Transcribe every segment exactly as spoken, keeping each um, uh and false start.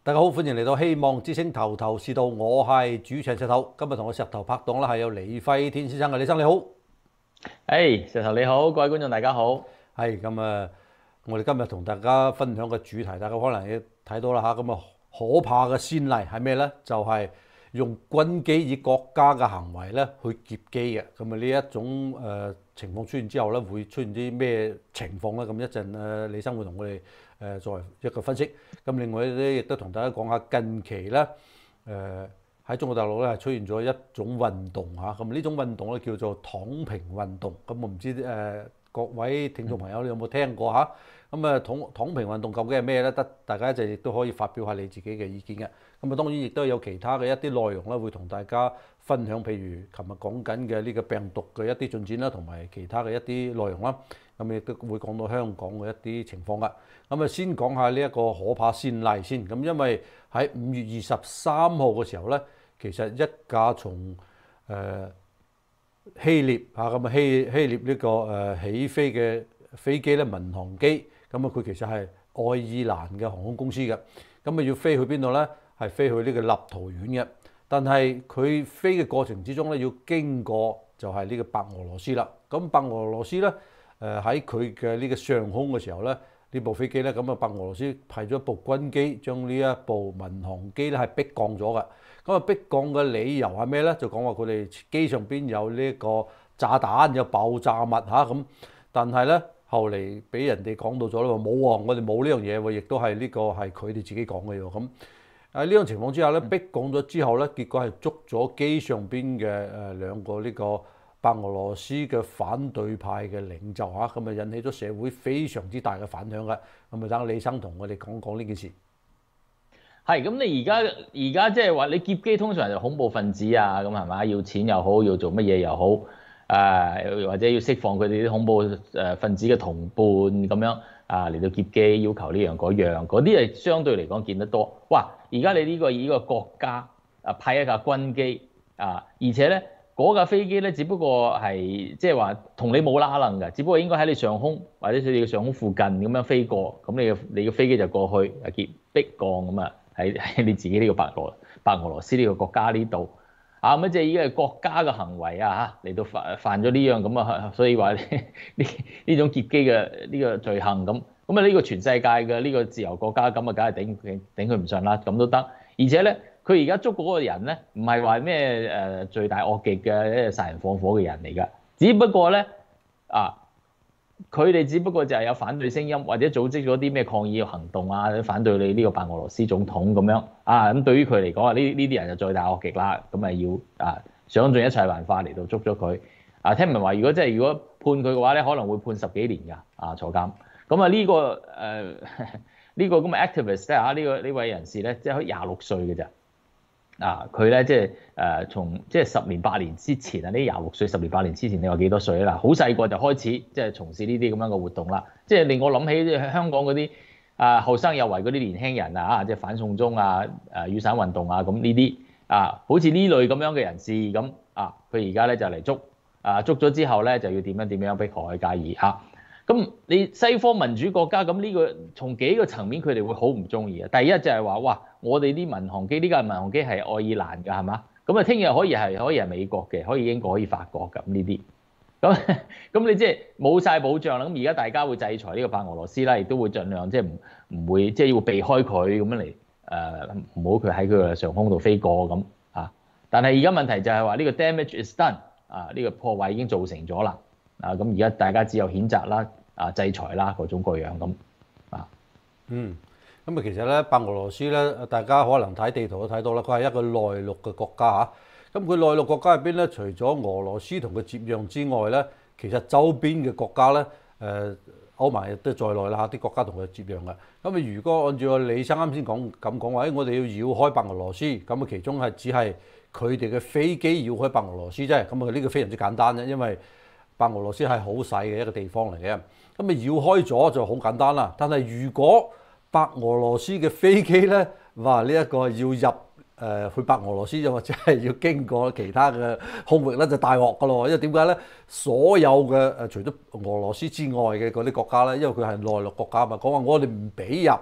大家好，歡迎嚟到希望之星頭頭是道，我係主持人石頭。今日同我石頭拍檔啦，係有李輝天先生嘅，李生你好。 誒，石頭你好，各位觀眾大家好。 係咁啊，我哋今日同大家分享嘅主題，大家可能要睇到啦嚇。咁啊，可怕嘅先例係咩呢？就係、是、用軍機以國家嘅行為咧去劫機嘅。咁啊，呢一種誒、呃、情況出現之後咧，會出現啲咩情況咧？咁一陣誒，李生會同我哋誒作為一個分析。咁另外咧，亦都同大家講下近期咧誒喺中國大陸咧係出現咗一種運動嚇。咁呢種運動咧叫做躺平運動。咁我唔知誒、呃、各位聽眾朋友你有冇聽過嚇？咁啊躺躺平運動究竟係咩咧？得大家一陣亦都可以發表下你自己嘅意見嘅。咁啊當然亦都有其他嘅一啲內容咧，會同大家分享，譬如琴日講緊嘅呢個病毒嘅一啲進展啦，同埋其他嘅一啲內容啦。咁亦都會講到香港嘅一啲情況噶。咁啊先講下呢一個可怕先例先。咁因為喺五月二十三號嘅時候咧，其實一架從誒、呃、希臘嚇咁啊希希臘呢、這個誒、呃、起飛嘅飛機咧，民航機。咁啊佢其實係愛爾蘭嘅航空公司嘅。咁啊要飛去邊度咧？係飛去呢個立陶宛嘅。但係佢飛嘅過程之中咧，要經過就係呢個白俄羅斯啦。咁白俄羅斯咧誒喺佢嘅呢個上空嘅時候咧，呢部飛機咧，咁啊白俄羅斯派咗一部軍機將呢一部民航機咧係逼降咗嘅。咁啊逼降嘅理由係咩咧？就講話佢哋機上邊有呢個炸彈有爆炸物嚇咁。但係咧後嚟俾人哋講到咗啦，話冇喎，我哋冇呢樣嘢喎，亦都係呢個係佢哋自己講嘅喎咁。喺呢種情況之下咧，逼降咗之後咧，結果係捉咗機上邊嘅誒兩個呢個白俄羅斯嘅反對派嘅領袖嚇，咁啊引起咗社會非常之大嘅反響嘅。咁啊等李生同我哋講講呢件事。 係咁，你而家而家即係話你劫機通常就恐怖分子啊，咁係咪？要錢又好，要做乜嘢又好，誒、呃、或者要釋放佢哋啲恐怖誒分子嘅同伴咁樣啊嚟到劫機，要求呢樣嗰樣，嗰啲係相對嚟講見得多。哇！而家你呢個以呢個國家啊派一架軍機啊，而且咧嗰架飛機咧，只不過係即係話同你冇拉楞㗎，只不過應該喺你上空或者你嘅上空附近咁樣飛過，咁你嘅你嘅飛機就過去啊劫逼降咁啊喺喺你自己呢個白羅白俄羅斯呢個國家呢度啊，咁即係已經係國家嘅行為啊嚇嚟到犯犯咗呢樣咁啊，所以話呢呢呢種劫機嘅呢個罪行咁。咁啊呢個全世界嘅呢個自由國家咁啊，梗係頂頂頂佢唔順啦，咁都得。而且咧，佢而家捉嗰個人咧，唔係話咩誒罪大惡極嘅殺人放火嘅人嚟㗎，只不過咧啊，佢哋只不過就係有反對聲音，或者組織咗啲咩抗議行動啊，反對你呢個白俄羅斯總統咁樣啊。咁對於佢嚟講啊，呢呢啲人就罪大惡極啦，咁咪要啊想盡一切辦法嚟到捉咗佢。啊，聽聞話如果即係如果判佢嘅話咧，可能會判十幾年㗎啊坐監。咁啊呢個誒呢、呃這個咁嘅 activist 咧嚇，呢個呢位人士咧，即係廿六歲嘅咋啊？佢咧即係誒從即係十年八年之前啊，呢廿六歲十年八年之前，你話幾多歲啦？好細個就開始即係從事呢啲咁樣嘅活動啦。即係令我諗起即係香港嗰啲啊後生有為嗰啲年輕人啊，即係反送中啊、誒雨傘運動啊咁呢啲啊，好似呢類咁樣嘅人士咁啊，佢而家咧就嚟捉啊，捉咗之後咧就要點樣點樣迫害介意嚇。咁你西方民主國家咁呢個從幾個層面佢哋會好唔中意啊？第一就係話哇，我哋啲民航機呢架民航機係愛爾蘭㗎係嘛？咁啊聽日可以係可以係美國嘅，可以英國可以法國咁呢啲。咁咁你即係冇晒保障啦。咁而家大家會制裁呢個白俄羅斯啦，亦都會盡量即係唔唔會即係要避開佢咁樣嚟誒，唔好佢喺佢嘅上空度飛過咁啊。但係而家問題就係話呢個 damage is done 啊，呢個破壞已經造成咗啦。啊咁而家大家只有譴責啦、啊制裁啦各種各樣咁啊。 嗯，咁啊其實咧白俄羅斯咧，大家可能睇地圖都睇到啦，佢係一個內陸嘅國家嚇。咁佢內陸國家入邊咧，除咗俄羅斯同佢接壤之外咧，其實周邊嘅國家咧，誒歐盟亦都在內啦嚇，啲國家同佢接壤嘅。咁啊，如果按照李生啱先講咁講話，誒我哋要繞開白俄羅斯，咁啊其中係只係佢哋嘅飛機繞開白俄羅斯啫。咁啊呢個非常之簡單啫，因為白俄羅斯係好細嘅一個地方嚟嘅。咁啊繞開咗就好簡單啦。但係如果白俄羅斯嘅飛機咧，話呢一個要入誒、呃、去白俄羅斯，又或者係要經過其他嘅空域咧，就大鑊噶咯。因為點解咧？所有嘅誒、呃、除咗俄羅斯之外嘅嗰啲國家咧，因為佢係內陸國家嘛，講話我哋唔俾入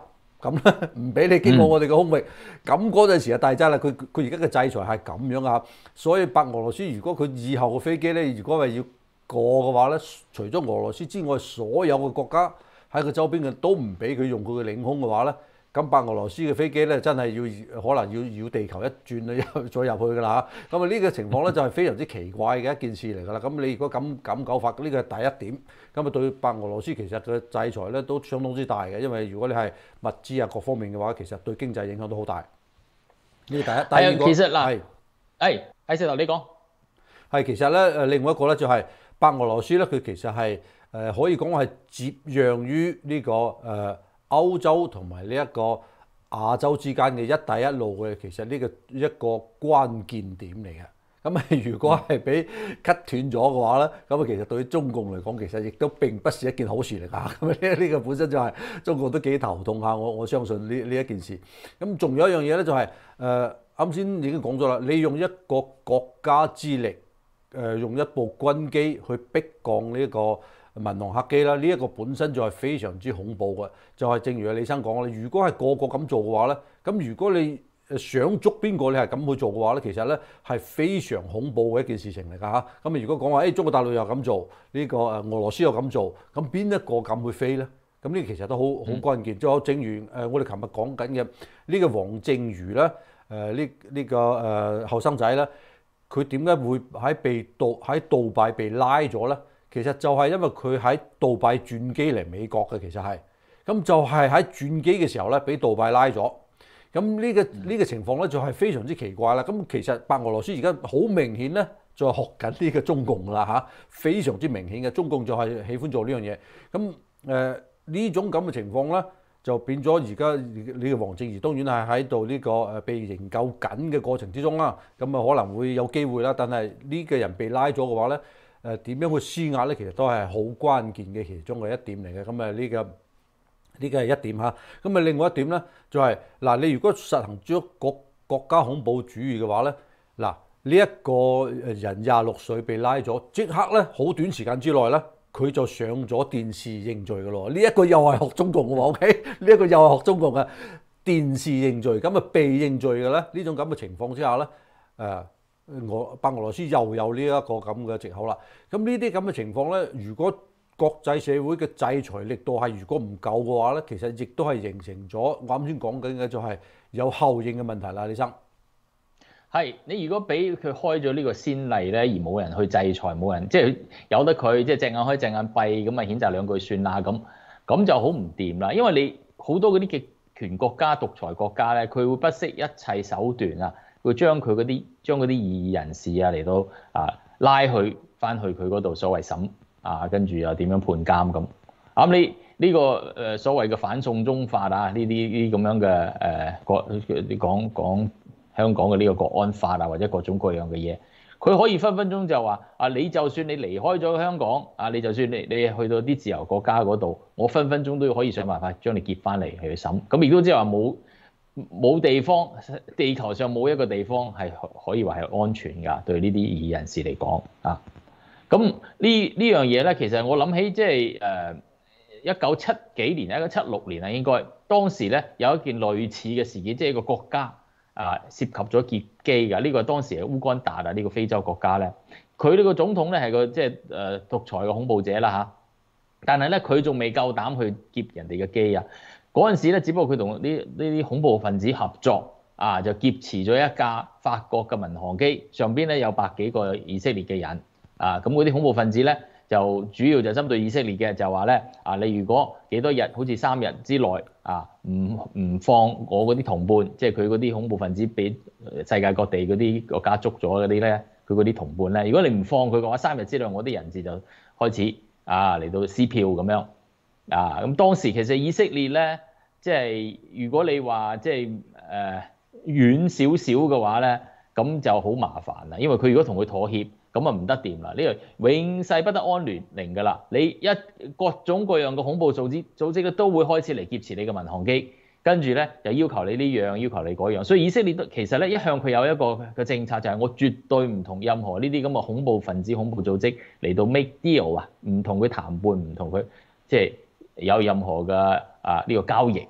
咁咧唔俾你經過我哋嘅空域，咁嗰陣時就大劑啦。佢佢而家嘅制裁係咁樣啊，所以白俄羅斯如果佢以後嘅飛機咧，如果係要過嘅話咧，除咗俄羅斯之外，所有嘅國家喺佢周邊嘅都唔俾佢用佢嘅領空嘅話咧。咁白俄羅斯嘅飛機咧，真係要可能要繞地球一轉咧，再入去㗎啦嚇。咁啊呢個情況咧就係非常之奇怪嘅一件事嚟㗎啦。咁你如果咁咁搞法，呢個係第一點。咁啊對白俄羅斯其實嘅制裁咧都相當之大嘅，因為如果你係物資啊各方面嘅話，其實對經濟影響都好大。呢個第一。第二個其實嗱， 係係喺石頭你講。 係其實咧誒，另外一個咧就係白俄羅斯咧，佢其實係誒可以講係接壤於呢個誒。歐洲同埋呢一個亞洲之間嘅一帶一路嘅，其實呢個一個關鍵點嚟嘅。咁啊，如果係俾 cut 斷咗嘅話咧，咁啊，其實對於中共嚟講，其實亦都並不是一件好事嚟㗎。咁呢呢個本身就係中共都幾頭痛下，我我相信呢呢一件事。咁仲有一樣嘢咧，就係誒啱先已經講咗啦，你用一個國家之力，誒、呃、用一部軍機去逼降呢、這個。民航客機啦，呢、這、一個本身就係非常之恐怖嘅，就係、是、正如阿李生講啦，如果係個個咁做嘅話咧，咁如果你想捉邊個，你係咁去做嘅話咧，其實咧係非常恐怖嘅一件事情嚟㗎嚇。咁啊，如果講話誒中國大陸又咁做，呢、這個誒俄羅斯又咁做，咁邊一個敢去飛咧？咁呢其實都好好關鍵。仲有正如誒我哋琴日講緊嘅呢個黃正瑜咧，誒呢呢個誒後生仔咧，佢點解會喺被杜喺杜拜被拉咗咧？其實就係因為佢喺杜拜轉機嚟美國嘅，其實係咁就係喺轉機嘅時候咧，俾杜拜拉咗。咁呢個呢個情況咧就係非常之奇怪啦。咁其實白俄羅斯而家好明顯咧，就係學緊呢個中共啦嚇，非常之明顯嘅。中共就係喜歡做呢樣嘢。咁誒呢種咁嘅情況咧，就變咗而家呢個黃正瑜當然係喺度呢個誒被營救緊嘅過程之中啦。咁啊可能會有機會啦，但係呢個人被拉咗嘅話咧。誒點樣去施壓咧？其實都係好關鍵嘅其中嘅一點嚟嘅。咁啊呢個呢個係一點嚇。咁啊另外一點咧，就係嗱你如果實行咗國國家恐怖主義嘅話咧，嗱呢一個人廿六歲被拉咗，即刻咧好短時間之內咧，佢就上咗電視認罪嘅咯。呢一個又係學中共嘅喎 ，OK？呢一個又係學中共嘅電視認罪，咁啊被認罪嘅咧呢種咁嘅情況之下咧，誒。俄白俄羅斯又有呢一個咁嘅藉口啦。咁呢啲咁嘅情況咧，如果國際社會嘅制裁力度係如果唔夠嘅話咧，其實亦都係形成咗我啱先講緊嘅就係有後應嘅問題啦。李生係你如果俾佢開咗呢個先例咧，而冇人去制裁，冇人即係由得佢即係隻眼開隻眼閉咁啊，譴責兩句算啦咁，咁就好唔掂啦。因為你好多嗰啲極權國家、獨裁國家咧，佢會不惜一切手段啊。會將佢嗰啲將嗰啲異議人士啊嚟到啊拉去翻去佢嗰度所謂審啊，跟住又點樣判監咁。咁你呢個誒所謂嘅反送中法啊，呢啲呢啲咁樣嘅誒國你講講香港嘅呢個國安法啊，或者各種各樣嘅嘢，佢可以分分鐘就話啊，你就算你離開咗香港啊，你就算你你去到啲自由國家嗰度，我分分鐘都可以想辦法將你劫翻嚟去審。咁亦都即係話冇。冇地方，地球上冇一個地方係可以話係安全㗎，對呢啲異議人士嚟講啊。咁呢呢樣嘢咧，其實我諗起即係誒一九七幾年，一九七六年啊，應該當時咧有一件類似嘅事件，即係一個國家啊涉及咗劫機㗎。呢個當時係烏干達啊，呢個非洲國家咧，佢呢個總統咧係個即係誒獨裁嘅恐怖者啦嚇。但係咧佢仲未夠膽去劫人哋嘅機啊。嗰陣時咧，只不過佢同呢呢啲恐怖分子合作啊，就劫持咗一架法國嘅民航機，上邊咧有百幾個以色列嘅人啊。咁嗰啲恐怖分子咧就主要就針對以色列嘅，就話咧啊，你如果幾多日，好似三日之內啊，唔唔放我嗰啲同伴，即係佢嗰啲恐怖分子俾世界各地嗰啲國家捉咗嗰啲咧，佢嗰啲同伴咧，如果你唔放佢嘅話，三日之內我啲人質就開始啊嚟到撕票咁樣。啊，咁當時其實以色列咧，即係如果你話即係誒遠少少嘅話咧，咁就好麻煩啦。因為佢如果同佢妥協，咁啊唔得掂啦。呢個永世不得安寧㗎啦。你一各種各樣嘅恐怖組織組織咧，都會開始嚟劫持你嘅民航機，跟住咧又要求你呢樣，要求你嗰樣。所以以色列都其實咧一向佢有一個嘅政策，就係我絕對唔同任何呢啲咁嘅恐怖分子、恐怖組織嚟到 make deal 啊，唔同佢談判，唔同佢即係有任何嘅啊呢個交易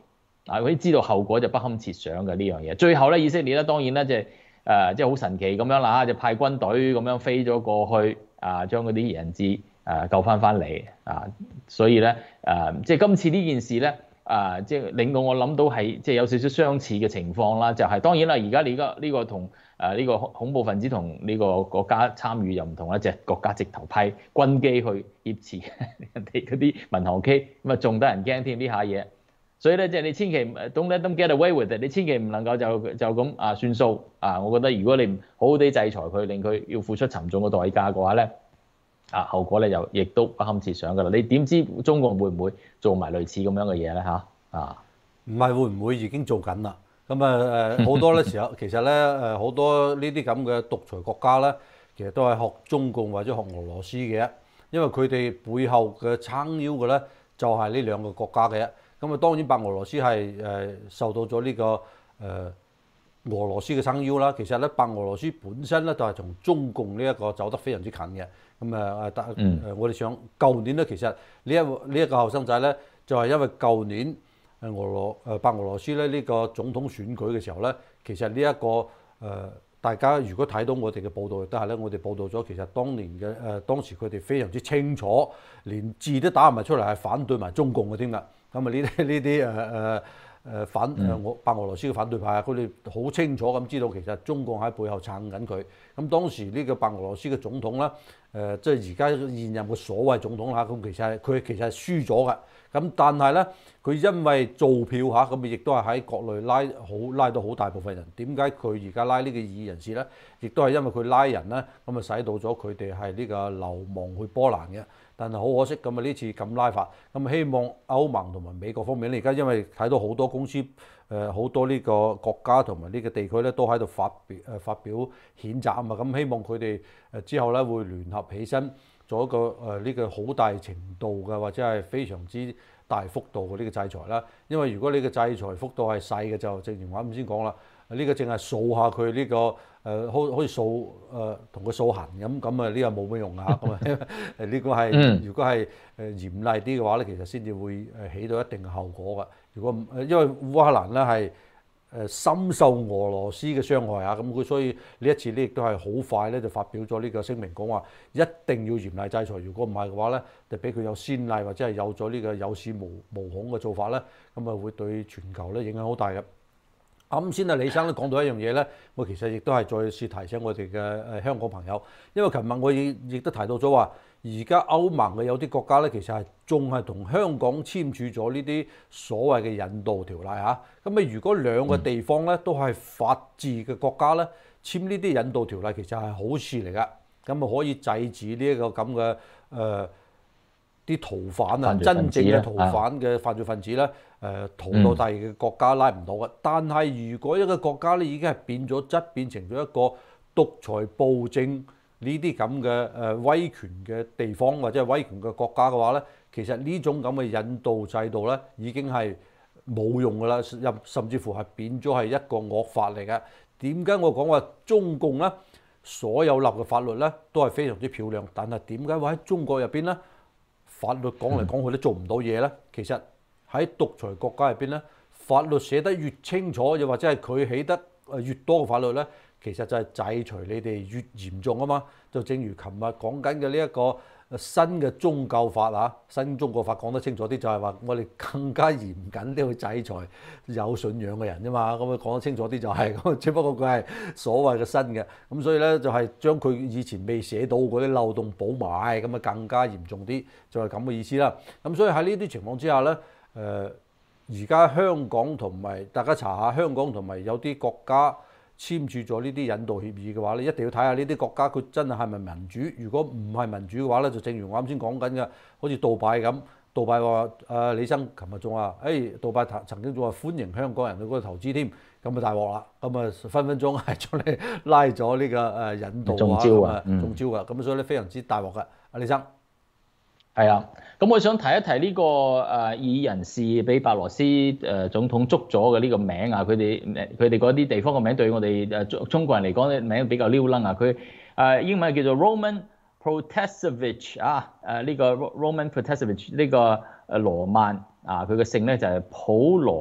啊，佢知道後果就不堪設想嘅呢樣嘢。最後咧，以色列咧當然咧即係誒即係好神奇咁樣啦，就派軍隊咁樣飛咗過去啊，將嗰啲人質誒救翻翻嚟啊。所以咧誒、呃、即係今次呢件事咧啊，即係令到我諗到係即係有少少相似嘅情況啦。就係、是、當然啦，而家你而家呢個同誒呢個恐怖分子同呢個國家參與又唔同啦，即係國家直頭派軍機去挾持人哋嗰啲民航機，咁啊仲得人驚添呢下嘢。所以咧，即係你千祈唔 don't let them get away with it，你千祈唔能夠就就咁啊算數啊！我覺得如果你唔好好地制裁佢，令佢要付出沉重嘅代價嘅話咧，啊後果咧就亦都不堪設想㗎啦。你點知中國會唔會做埋類似咁樣嘅嘢咧？嚇啊！ 唔係會唔會已經做緊啦？咁啊誒好多咧時候，其實咧誒好多呢啲咁嘅獨裁國家咧，其實都係學中共或者學俄羅斯嘅，因為佢哋背後嘅撐腰嘅咧就係呢兩個國家嘅。咁啊，當然白俄羅斯係誒受到咗呢、這個誒、呃、俄羅斯嘅撐腰啦。其實咧，白俄羅斯本身咧就係同中共呢一個走得非常之近嘅。咁啊誒，誒、呃、我哋想舊年咧，其實呢一呢一個後生仔咧，就係、是、因為舊年誒俄羅誒白俄羅斯咧呢個總統選舉嘅時候咧，其實呢、這、一個誒、呃、大家如果睇到我哋嘅報道亦都係咧，我哋報道咗其實當年嘅誒、呃、當時佢哋非常之清楚，連字都打唔埋出嚟，係反對埋中共嘅添㗎。咁啊呢啲呢啲誒誒誒反誒俄白俄羅斯嘅反對派啊，佢哋好清楚咁知道其實中共喺背後撐緊佢。咁當時呢個白俄羅斯嘅總統啦，誒即係而家現任嘅所謂總統啦，咁其實係佢其實係輸咗㗎。咁但係咧，佢因為造票嚇，咁亦都係喺國內拉好拉到好大部分人。點解佢而家拉呢個異議人士咧？亦都係因為佢拉人咧，咁啊使到咗佢哋係呢個流亡去波蘭嘅。但係好可惜咁啊！呢次咁拉法，咁希望歐盟同埋美國方面咧，而家因為睇到好多公司誒好多呢個國家同埋呢個地區咧，都喺度發表誒發表譴責啊嘛。咁希望佢哋誒之後咧會聯合起身，做一個誒呢個好大程度嘅或者係非常之大幅度嘅呢個制裁啦。因為如果你嘅制裁幅度係細嘅，就正如我啱先講啦，呢、這個淨係掃下佢呢、這個。誒好好似掃誒同佢掃痕咁，咁啊呢個冇乜用啊，咁啊誒呢個係如果係誒嚴厲啲嘅話咧，其實先至會誒起到一定嘅後果㗎。如果唔因為烏克蘭咧係誒深受俄羅斯嘅傷害啊，咁佢所以呢一次咧亦都係好快咧就發表咗呢個聲明，講話一定要嚴厲制裁。如果唔係嘅話咧，就俾佢有先例或者係有咗呢個有恃無無恐嘅做法咧，咁啊會對全球咧影響好大嘅。啱先啊，李生都講到一樣嘢咧，我其實亦都係再次提醒我哋嘅誒香港朋友，因為琴日我亦亦都提到咗話，而家歐盟嘅有啲國家咧，其實係仲係同香港簽署咗呢啲所謂嘅引渡條例嚇。咁啊，如果兩個地方咧都係法治嘅國家咧，簽呢啲引渡條例其實係好事嚟㗎，咁啊可以制止呢一個咁嘅誒啲逃犯啊，真正嘅逃犯嘅犯罪分子咧。誒逃到第二個國家拉唔到嘅，但係如果一個國家咧已經係變咗質，變成咗一個獨裁暴政呢啲咁嘅誒威權嘅地方或者係威權嘅國家嘅話咧，其實呢種咁嘅引渡制度咧已經係冇用㗎啦，甚甚至乎係變咗係一個惡法嚟嘅。點解我講話中共咧所有立嘅法律咧都係非常之漂亮，但係點解話喺中國入邊咧法律講嚟講去都做唔到嘢咧？其實喺獨裁國家入邊咧，法律寫得越清楚，又或者係佢起得誒越多嘅法律咧，其實就係制裁你哋越嚴重啊嘛。就正如琴日講緊嘅呢一個新嘅宗教法啊，新宗教法講得清楚啲，就係話我哋更加嚴謹啲去制裁有信仰嘅人啫嘛。咁啊講得清楚啲就係咁，只不過佢係所謂嘅新嘅，咁所以咧就係將佢以前未寫到嗰啲漏洞補埋，咁啊更加嚴重啲，就係咁嘅意思啦。咁所以喺呢啲情況之下咧。誒而家香港同埋大家查下香港同埋有啲國家簽署咗呢啲引渡協議嘅話咧，一定要睇下呢啲國家佢真係係咪民主。如果唔係民主嘅話咧，就正如我啱先講緊嘅，好似杜拜咁，杜拜話誒李生琴日仲話，誒杜拜曾經仲話歡迎香港人去嗰度投資添，咁啊大鑊啦，咁啊分分鐘係將你拉咗呢個誒引渡啊， 中招啊， 中招㗎，咁所以咧非常之大鑊㗎，阿李生。 係啊，咁我想提一提呢、這個誒異議人士俾白羅斯誒總統捉咗嘅呢個名啊，佢哋佢哋嗰啲地方嘅名對我哋誒中中國人嚟講咧名比較撩楞啊，佢誒英文叫做 Roman Protasevich 啊，誒呢個 Roman Protasevich 呢個誒羅曼啊，佢嘅姓咧就係普羅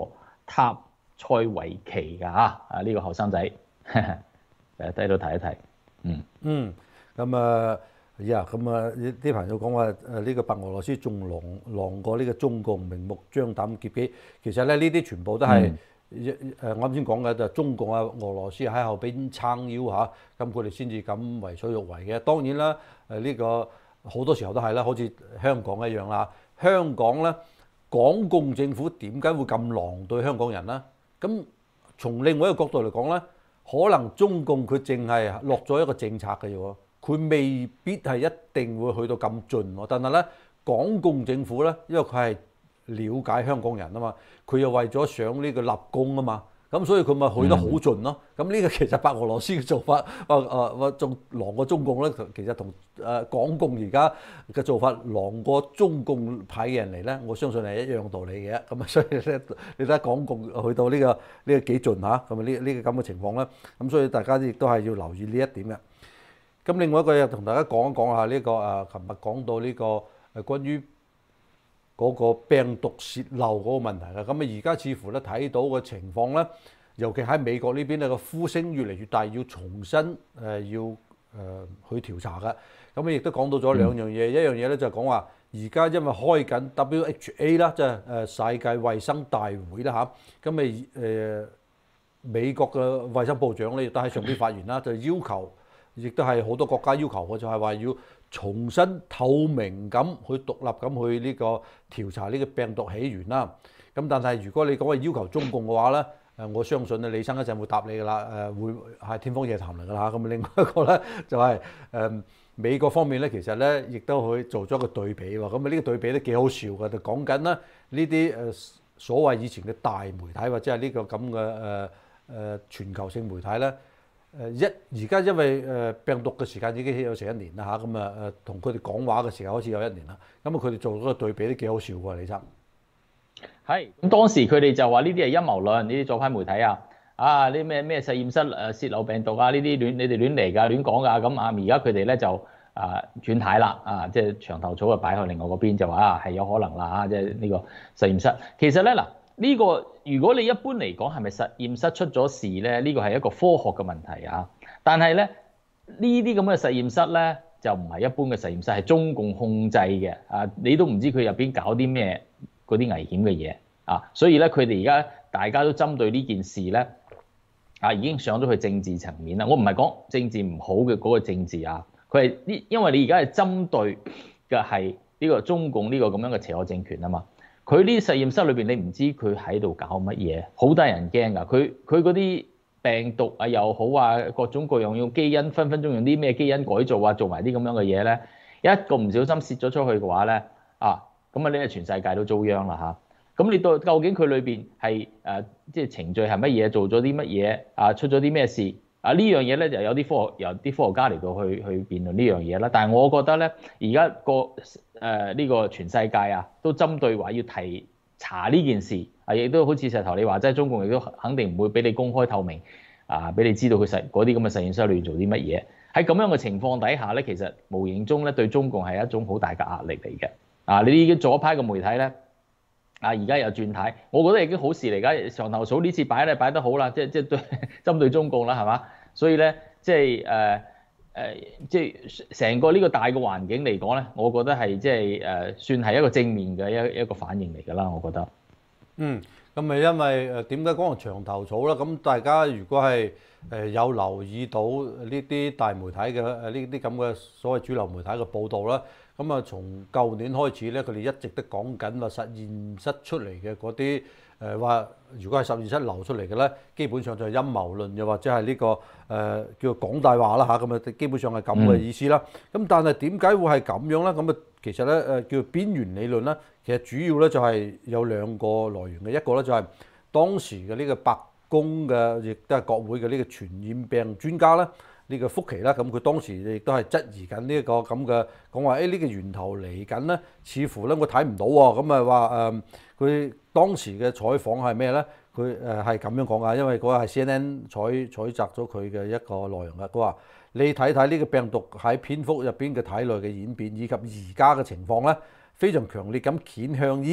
塔塞維奇㗎嚇，啊呢、這個後生仔，誒低到睇一睇，嗯嗯，咁啊，呀，咁啊，啲朋友講話誒呢個白俄羅斯仲狼狼過呢個中共，明目張膽劫機，其實咧呢啲全部都係誒我啱先講嘅就中共啊俄羅斯喺後邊撐腰嚇，咁佢哋先至咁為所欲為嘅。當然啦，誒呢個好多時候都係啦，好似香港一樣啦，香港咧港共政府點解會咁狼對香港人咧？咁從另外一個角度嚟講咧。可能中共佢淨係落咗一個政策嘅啫喎，佢未必係一定會去到咁盡喎。但係咧，港共政府咧，因為佢係了解香港人啊嘛，佢又為咗想呢個立功啊嘛，咁所以佢咪去得好盡咯。咁呢個其實白俄羅斯嘅做法，啊啊仲狼過中共咧，其實同誒港共而家嘅做法狼過中共派嘅人嚟咧，我相信係一樣道理嘅。咁啊，所以咧，你睇下港共去到呢個呢個幾盡嚇，咁啊呢呢個咁嘅情況咧，咁所以大家亦都係要留意呢一點嘅。咁另外一個又同大家講一講下呢個誒，琴日講到呢個誒關於嗰個病毒泄漏嗰個問題啦。咁啊，而家似乎咧睇到嘅情況咧，尤其喺美國呢邊咧個呼聲越嚟越大，要重新誒要誒去調查嘅。咁啊，亦都講到咗兩樣嘢，一樣嘢咧就係講話而家因為開緊 W H A 啦，即係誒世界衛生大會啦嚇，咁咪誒美國嘅衛生部長咧亦都喺上邊發言啦，就要求，亦都係好多國家要求嘅，就係話要重新透明咁去獨立咁去呢個調查呢個病毒起源啦。咁但係如果你講係要求中共嘅話咧，誒我相信咧李生一陣會答你㗎啦，誒會係天方夜譚嚟㗎啦。咁另外一個咧就係誒美國方面咧，其實咧亦都去做咗個對比喎。咁啊呢個對比都幾好笑㗎，就講緊咧呢啲誒所謂以前嘅大媒體或者係呢個咁嘅誒誒全球性媒體咧。誒一而家因為誒病毒嘅時間已經有成一年啦嚇，咁啊誒同佢哋講話嘅時間開始有一年啦，咁啊佢哋做嗰個對比都幾好笑喎，李生。 係咁當時佢哋就話呢啲係陰謀論，呢啲左派媒體啊，啊呢咩咩實驗室誒泄漏病毒啊，呢啲亂你哋亂嚟㗎，亂講㗎咁啊，而家佢哋咧就啊轉態啦，啊即係牆頭草啊擺去另外嗰邊就話啊係有可能啦啊，即係呢個實驗室。其實咧嗱。呢個如果你一般嚟講係咪實驗室出咗事咧？呢個係一個科學嘅問題啊。但係咧呢啲咁嘅實驗室咧就唔係一般嘅實驗室，係中共控制嘅啊！你都唔知佢入邊搞啲咩嗰啲危險嘅嘢啊！所以咧佢哋而家大家都針對呢件事咧啊，已經上咗去政治層面啦。我唔係講政治唔好嘅嗰個政治啊，佢係呢，因為你而家係針對嘅係呢個中共呢個咁樣嘅邪惡政權啊嘛。佢呢啲實驗室裏邊，你唔知佢喺度搞乜嘢，好得人驚㗎。佢佢嗰啲病毒啊又好啊，各種各樣用基因，分分鐘用啲咩基因改造啊，做埋啲咁樣嘅嘢咧，一個唔小心泄咗出去嘅話咧，啊咁啊，你係全世界都遭殃啦嚇。咁你到究竟佢裏邊係誒即係程序係乜嘢，做咗啲乜嘢啊，出咗啲咩事啊？呢樣嘢咧就有啲科學，有啲科學家嚟到去去辯論呢樣嘢啦。但係我覺得咧，而家個誒呢、呃這個全世界啊，都針對話要提查呢件事啊，亦都好似石頭你話齋，中共亦都肯定唔會俾你公開透明啊，俾你知道佢實嗰啲咁嘅實驗室裏邊做啲乜嘢。喺咁樣嘅情況底下咧，其實無形中咧對中共係一種好大嘅壓力嚟嘅。啊，你已經左派嘅媒體咧，啊而家又轉態，我覺得已經好事嚟㗎。牆頭草呢次擺咧擺得好啦，即係即係對針對中共啦，係嘛？所以咧即係誒。呃誒、呃，即係成個呢個大嘅環境嚟講咧，我覺得係即係誒，算係一個正面嘅一一個反應嚟㗎啦，我覺得。 嗯，咁咪因為誒點解講係牆頭草啦？咁大家如果係誒有留意到呢啲大媒體嘅誒呢啲咁嘅所謂主流媒體嘅報導啦，咁啊從舊年開始咧，佢哋一直都講緊話實驗室出嚟嘅嗰啲。誒話，如果係實驗室流出嚟嘅咧，基本上就係陰謀論，又或者係呢、這個誒、呃、叫做講大話啦嚇，咁啊基本上係咁嘅意思啦。咁、嗯、但係點解會係咁樣咧？咁啊其實咧誒叫做邊緣理論咧，其實主要咧就係有兩個來源嘅，一個咧就係當時嘅呢個白宮嘅，亦都係國會嘅呢個傳染病專家咧，呢、這個福奇啦，咁佢當時亦都係質疑緊呢一個咁嘅講話，誒呢個源頭嚟緊咧，似乎咧我睇唔到喎，咁啊話誒佢。當時嘅採訪係咩咧？佢誒係咁樣講㗎，因為嗰個係 C N N 採採集咗佢嘅一個內容㗎。佢話：你睇睇呢個病毒喺蝙蝠入邊嘅體內嘅演變，以及而家嘅情況咧，非常強烈咁傾向於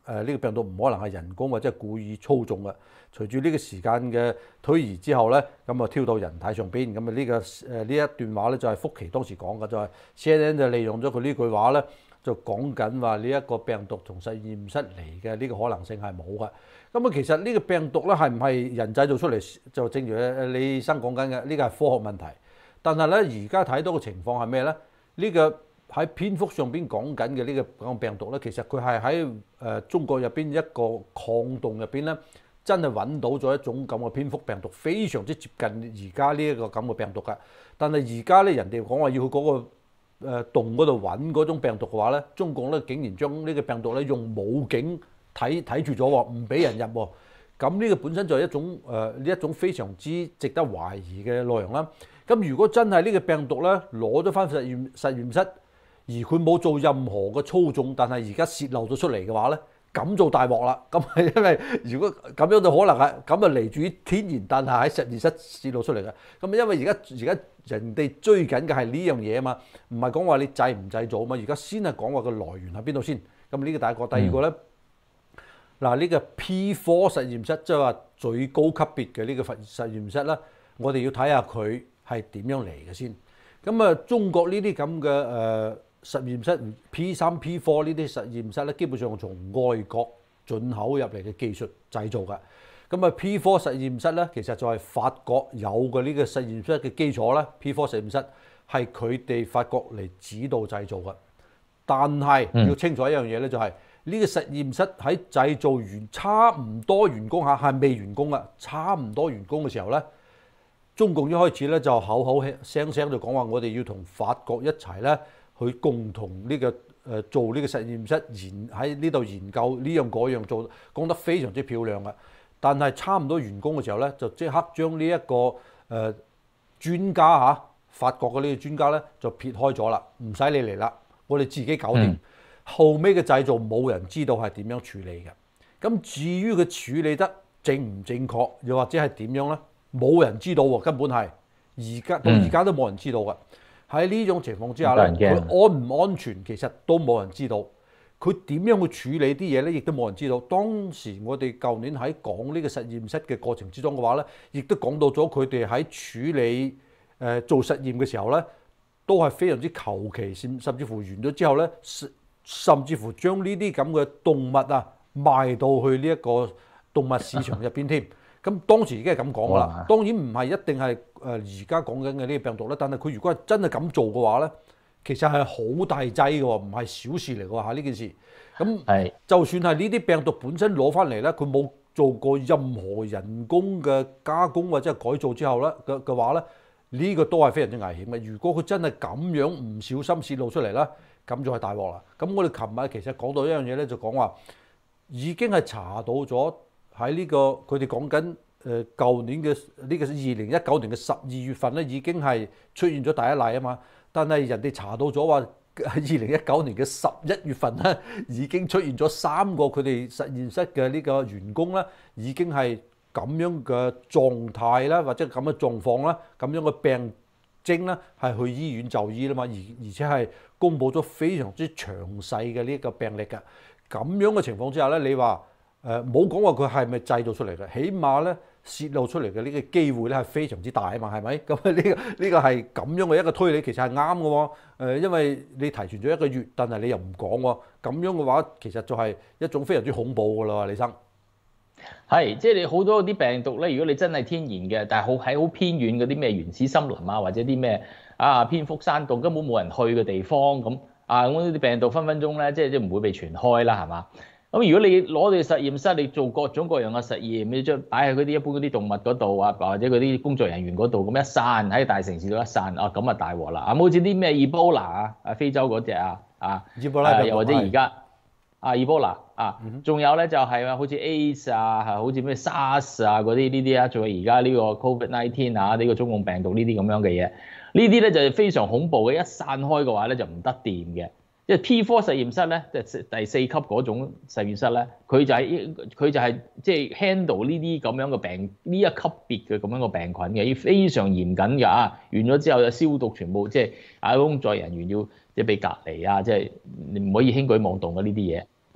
誒呢個病毒唔可能係人工或者係故意操縱嘅。隨住呢個時間嘅推移之後咧，咁啊挑到人體上邊，咁啊呢個誒呢一段話咧就係福奇當時講嘅，就係 C N N 就利用咗佢呢句話咧，就講緊話呢一個病毒從實驗室嚟嘅呢個可能性係冇嘅。咁啊其實呢個病毒咧係唔係人製造出嚟？就正如誒李醫生講緊嘅，呢個係科學問題。但係咧而家睇到嘅情況係咩咧？呢個喺蝙蝠上邊講緊嘅呢個病毒咧，其實佢係喺誒中國入邊一個礦洞入邊咧。真係揾到咗一種咁嘅蝙蝠病毒，非常之接近而家呢一個咁嘅病毒㗎。但係而家咧，人哋講話要去嗰個誒洞嗰度揾嗰種病毒嘅話咧，中共咧竟然將呢個病毒咧用武警睇睇住咗喎，唔俾人入喎。咁呢個本身就係一種誒呢一種非常之值得懷疑嘅內容啦。咁如果真係呢個病毒咧攞咗翻實驗實驗室，而佢冇做任何嘅操縱，但係而家泄漏咗出嚟嘅話咧，咁做大鑊啦！咁係因為如果咁樣就可能係咁啊嚟自於天然，但係喺實驗室泄露出嚟嘅。咁因為而家而家人哋追緊嘅係呢樣嘢啊嘛，唔係講話你製唔製造啊嘛。而家先係講話個來源喺邊度先。咁呢個第一個，第二個咧，嗱呢、嗯、個 P 四實驗室即係話最高級別嘅呢個實實驗室啦，我哋要睇下佢係點樣嚟嘅先。咁啊，中國呢啲咁嘅誒。呃實驗室 P 三 P 四呢啲實驗室咧，基本上從外國進口入嚟嘅技術製造嘅。咁啊 P 四實驗室咧，其實就係法國有嘅呢個實驗室嘅基礎啦。P 四實驗室係佢哋法國嚟指導製造嘅。但係要清楚一樣嘢咧，就係呢個實驗室喺製造完差唔多完工下，係未完工啊，差唔多完工嘅時候咧，中共一開始咧就口口聲聲就講話，我哋要同法國一齊咧。去共同呢、這個誒、呃、做呢個實驗室研喺呢度研究呢樣嗰樣做，講得非常之漂亮嘅。但係差唔多完工嘅時候咧，就即刻將呢一個誒、呃、專家嚇法國嘅呢個專家咧就撇開咗啦，唔使你嚟啦，我哋自己搞掂。嗯、後尾嘅製造冇人知道係點樣處理嘅。咁至於佢處理得正唔正確，又或者係點樣咧，冇人知道喎，根本係而家到而家都冇人知道嘅。喺呢種情況之下咧，佢安唔安全其實都冇人知道。佢點樣去處理啲嘢咧，亦都冇人知道。當時我哋舊年喺講呢個實驗室嘅過程之中嘅話咧，亦都講到咗佢哋喺處理誒、呃、做實驗嘅時候咧，都係非常之求其，甚甚至乎完咗之後咧，甚至乎將呢啲咁嘅動物啊賣到去呢一個動物市場入邊添。咁當時已經係咁講噶啦，當然唔係一定係誒而家講緊嘅呢個病毒啦。但係佢如果係真係咁做嘅話咧，其實係好大劑嘅喎，唔係小事嚟嘅喎嚇呢件事。咁係就算係呢啲病毒本身攞翻嚟咧，佢冇做過任何人工嘅加工或者係改造之後咧嘅嘅話咧，呢個都係非常之危險嘅。如果佢真係咁樣唔小心泄露出嚟咧，咁就係大鑊啦。咁我哋琴日其實講到一樣嘢咧，就講話已經係查到咗。喺呢、這個佢哋講緊誒舊年嘅呢個二零一九年嘅十二月份咧，已經係出現咗第一例啊嘛。但係人哋查到咗話，喺二零一九年嘅十一月份咧，已經出現咗三個佢哋實驗室嘅呢個員工咧，已經係咁樣嘅狀態啦，或者咁嘅狀況啦，咁樣嘅病徵咧，係去醫院就醫啦嘛。而而且係公佈咗非常之詳細嘅呢個病歷㗎。咁樣嘅情況之下咧，你話？誒冇講話佢係咪製造出嚟嘅，起碼咧泄露出嚟嘅呢個機會咧係非常之大啊嘛，係咪？咁啊呢個呢個係咁樣嘅一個推理，其實係啱嘅喎。誒，因為你提前咗一個月，但係你又唔講喎，咁樣嘅話其實就係一種非常之恐怖㗎啦，李生。 係，即係你好多啲病毒咧，如果你真係天然嘅，但係好喺好偏遠嗰啲咩原始森林啊，或者啲咩啊蝙蝠山洞根本冇人去嘅地方咁啊，咁呢啲病毒分分鐘咧，即係即係唔會被傳開啦，係嘛？咁如果你攞你實驗室，你做各種各樣嘅實驗，你將擺喺嗰啲一般嗰啲動物嗰度啊，或者嗰啲工作人員嗰度，咁一散喺大城市度一散，啊咁啊大鑊啦！啊，好似啲咩 Ebola 啊，啊非洲嗰隻啊，啊，又或者而家啊 Ebola 啊，仲有咧就係啊，好似 AIDS 啊，係好似咩 SARS 啊嗰啲呢啲啊，仲有而家呢個 COVID 十九 啊，呢個中共病毒呢啲咁樣嘅嘢，呢啲咧就係非常恐怖嘅，一散開嘅話咧就唔得掂嘅。即係 P 四實驗室咧，即係第四級嗰種實驗室咧，佢就係佢就係即係 handle 呢啲咁樣嘅病，呢一級別嘅咁樣嘅病菌嘅，要非常嚴謹㗎啊！完咗之後就消毒全部，即係啊工作人員要即係被隔離啊，即係你唔可以輕舉妄動嘅呢啲嘢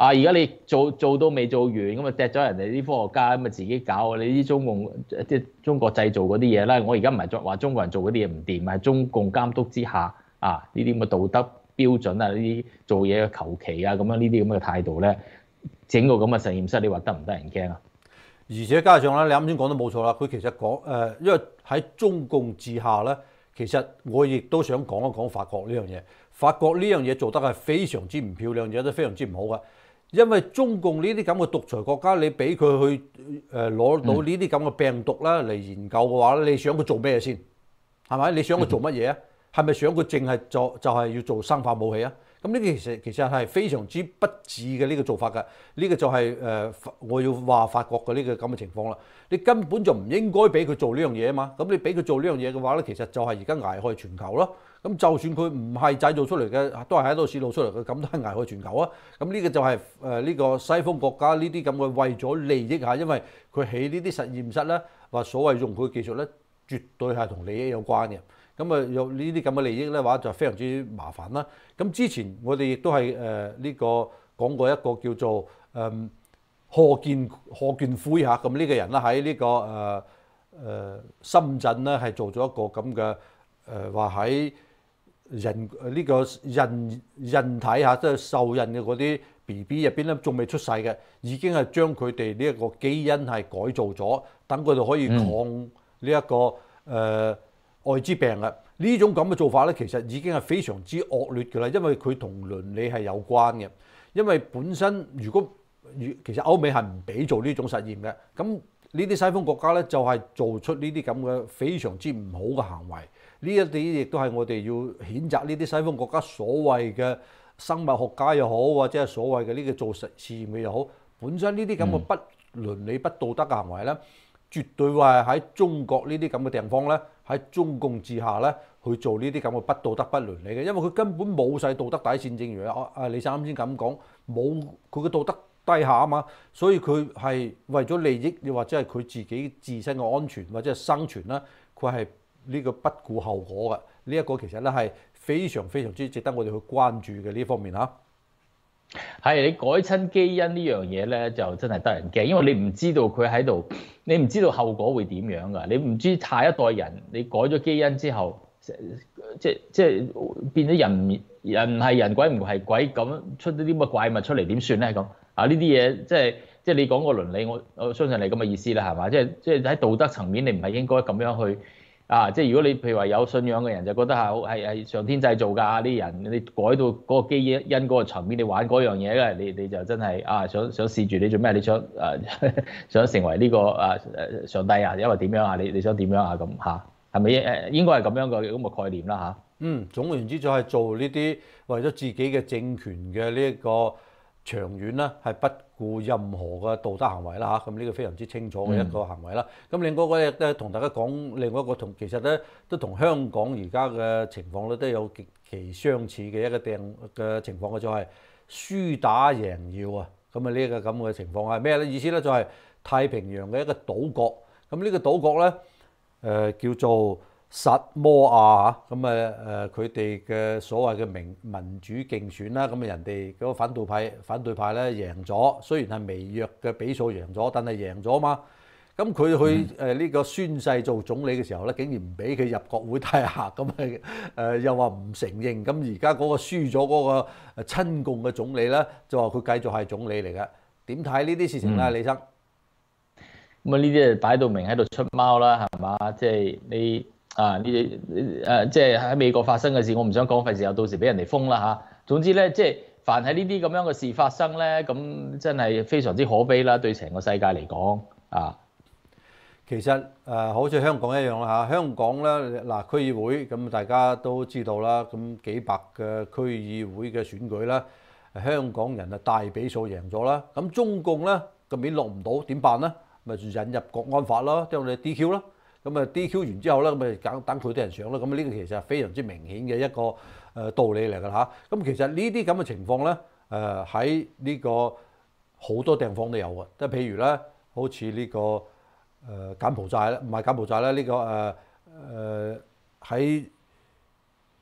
啊，而家你做做到未做完，咁啊掟咗人哋啲科學家咁啊自己搞，你啲中共即係中國製造嗰啲嘢啦。我而家唔係話中國人做嗰啲嘢唔掂，係中共監督之下啊呢啲咁嘅道德標準啊，呢啲做嘢嘅求其啊咁樣呢啲咁嘅態度咧，整個咁嘅實驗室，你話得唔得人驚啊？ 而且加上咧，你啱先講得冇錯啦，佢其實講誒、呃，因為喺中共治下咧，其實我亦都想講一講法國呢樣嘢。法國呢樣嘢做得係非常之唔漂亮，亦都非常之唔好嘅。因為中共呢啲咁嘅獨裁國家，你俾佢去誒攞、呃、到呢啲咁嘅病毒啦嚟研究嘅話咧，你想佢做咩先？係咪？你想佢做乜嘢啊？係咪想佢淨係做就係、是、要做生化武器啊？咁呢個其實其實係非常之不智嘅呢個做法㗎。呢、這個就係、是、誒、呃、我要話法國嘅呢個咁嘅情況啦。你根本就唔應該俾佢做呢樣嘢啊嘛。咁你俾佢做呢樣嘢嘅話咧，其實就係而家危害全球咯。咁就算佢唔係製造出嚟嘅，都係喺度泄露出嚟嘅，咁都係危害全球啊！咁呢個就係誒呢個西方國家呢啲咁嘅為咗利益嚇，因為佢起呢啲實驗室咧，話所謂用佢嘅技術咧，絕對係同利益有關嘅。咁啊有呢啲咁嘅利益咧話就非常之麻煩啦。咁之前我哋亦都係誒呢個講過一個叫做誒賀建賀建奎嚇，咁呢個人啦喺呢個誒誒、呃、深圳咧係做咗一個咁嘅誒話喺。人呢、這個人人體嚇，即係受孕嘅嗰啲 B B 入邊咧，仲未出世嘅，已經係將佢哋呢一個基因係改造咗，等佢哋可以抗呢、這、一個誒、呃、愛滋病嘅。呢種咁嘅做法咧，其實已經係非常之惡劣㗎啦，因為佢同倫理係有關嘅。因為本身如果其實歐美係唔俾做呢種實驗嘅，咁呢啲西方國家咧就係、是、做出呢啲咁嘅非常之唔好嘅行為。呢一啲亦都係我哋要譴責呢啲西方國家所謂嘅生物學家又好，或者係所謂嘅呢個做實試驗嘅又好，本身呢啲咁嘅不倫理、不道德嘅行為咧，絕對話係喺中國呢啲咁嘅地方咧，喺中共治下咧去做呢啲咁嘅不道德、不倫理嘅，因為佢根本冇晒道德底線，正如阿阿李生啱先咁講，冇佢嘅道德低下啊嘛，所以佢係為咗利益，又或者係佢自己自身嘅安全或者係生存啦，佢係。呢個不顧後果嘅，呢、這、一個其實咧係非常非常之值得我哋去關注嘅呢方面嚇。 係你改親基因呢樣嘢咧，就真係得人驚，因為你唔知道佢喺度，你唔知道後果會點樣㗎。你唔知下一代人你改咗基因之後，即即變咗人人唔係人，鬼唔係鬼，咁出啲啲咁嘅怪物出嚟點算咧？咁啊呢啲嘢即係即係你講個倫理，我我相信你咁嘅意思啦，係嘛？即係即係喺道德層面，你唔係應該咁樣去。啊！即係如果你譬如話有信仰嘅人就覺得係係係上天製造㗎啲人，你改到嗰個基因嗰個層面，你玩嗰樣嘢嘅，你你就真係啊想想試住你做咩？你想誒、啊、想成為呢、這個誒誒上帝啊？因為點樣啊？你你想點樣啊？咁嚇係咪誒應該係咁樣嘅咁嘅概念啦嚇？ 嗯，總而言之就係做呢啲為咗自己嘅政權嘅呢一個長遠啦，係不顧任何嘅道德行為啦嚇，咁呢個非常之清楚嘅一個行為啦。咁、嗯、另外嗰日咧同大家講，另外一個同其實咧都同香港而家嘅情況咧都有極其相似嘅一個定嘅情況嘅，就係輸打贏要啊。咁啊呢個咁嘅情況係咩咧？意思咧就係太平洋嘅一個島國，咁呢個島國咧誒、呃、叫做薩摩亞嚇，咁啊誒佢哋嘅所謂嘅民民主競選啦，咁啊人哋嗰個反對派反對派咧贏咗，雖然係微弱嘅比數贏咗，但係贏咗嘛。咁佢去誒呢個宣誓做總理嘅時候咧，竟然唔俾佢入國會大廈，咁啊誒又話唔承認。咁而家嗰個輸咗嗰個親共嘅總理咧，就話佢繼續係總理嚟嘅。點睇呢啲事情咧，李生？ 咁啊呢啲誒擺到明喺度出貓啦，係嘛？即係你。啊！呢啲誒即係喺美國發生嘅事，我唔想講，費事又到時俾人哋封啦嚇。總之咧，即係凡係呢啲咁樣嘅事發生咧，咁真係非常之可悲啦，對成個世界嚟講啊。 其實誒、呃，好似香港一樣啦嚇，香港咧嗱區議會咁大家都知道啦，咁幾百嘅區議會嘅選舉啦，香港人啊大比數贏咗啦。咁中共咧個面落唔到點辦咧？咪引入國安法咯，將我哋 D Q 咯。咁啊 D Q 完之後咧，咁咪等等佢啲人上咯。咁呢個其實係非常之明顯嘅一個誒道理嚟㗎嚇。咁其實呢啲咁嘅情況咧，誒喺呢個好多地方都有嘅。即係譬如咧，好似呢個誒柬埔寨咧，唔係柬埔寨咧，呢個誒誒喺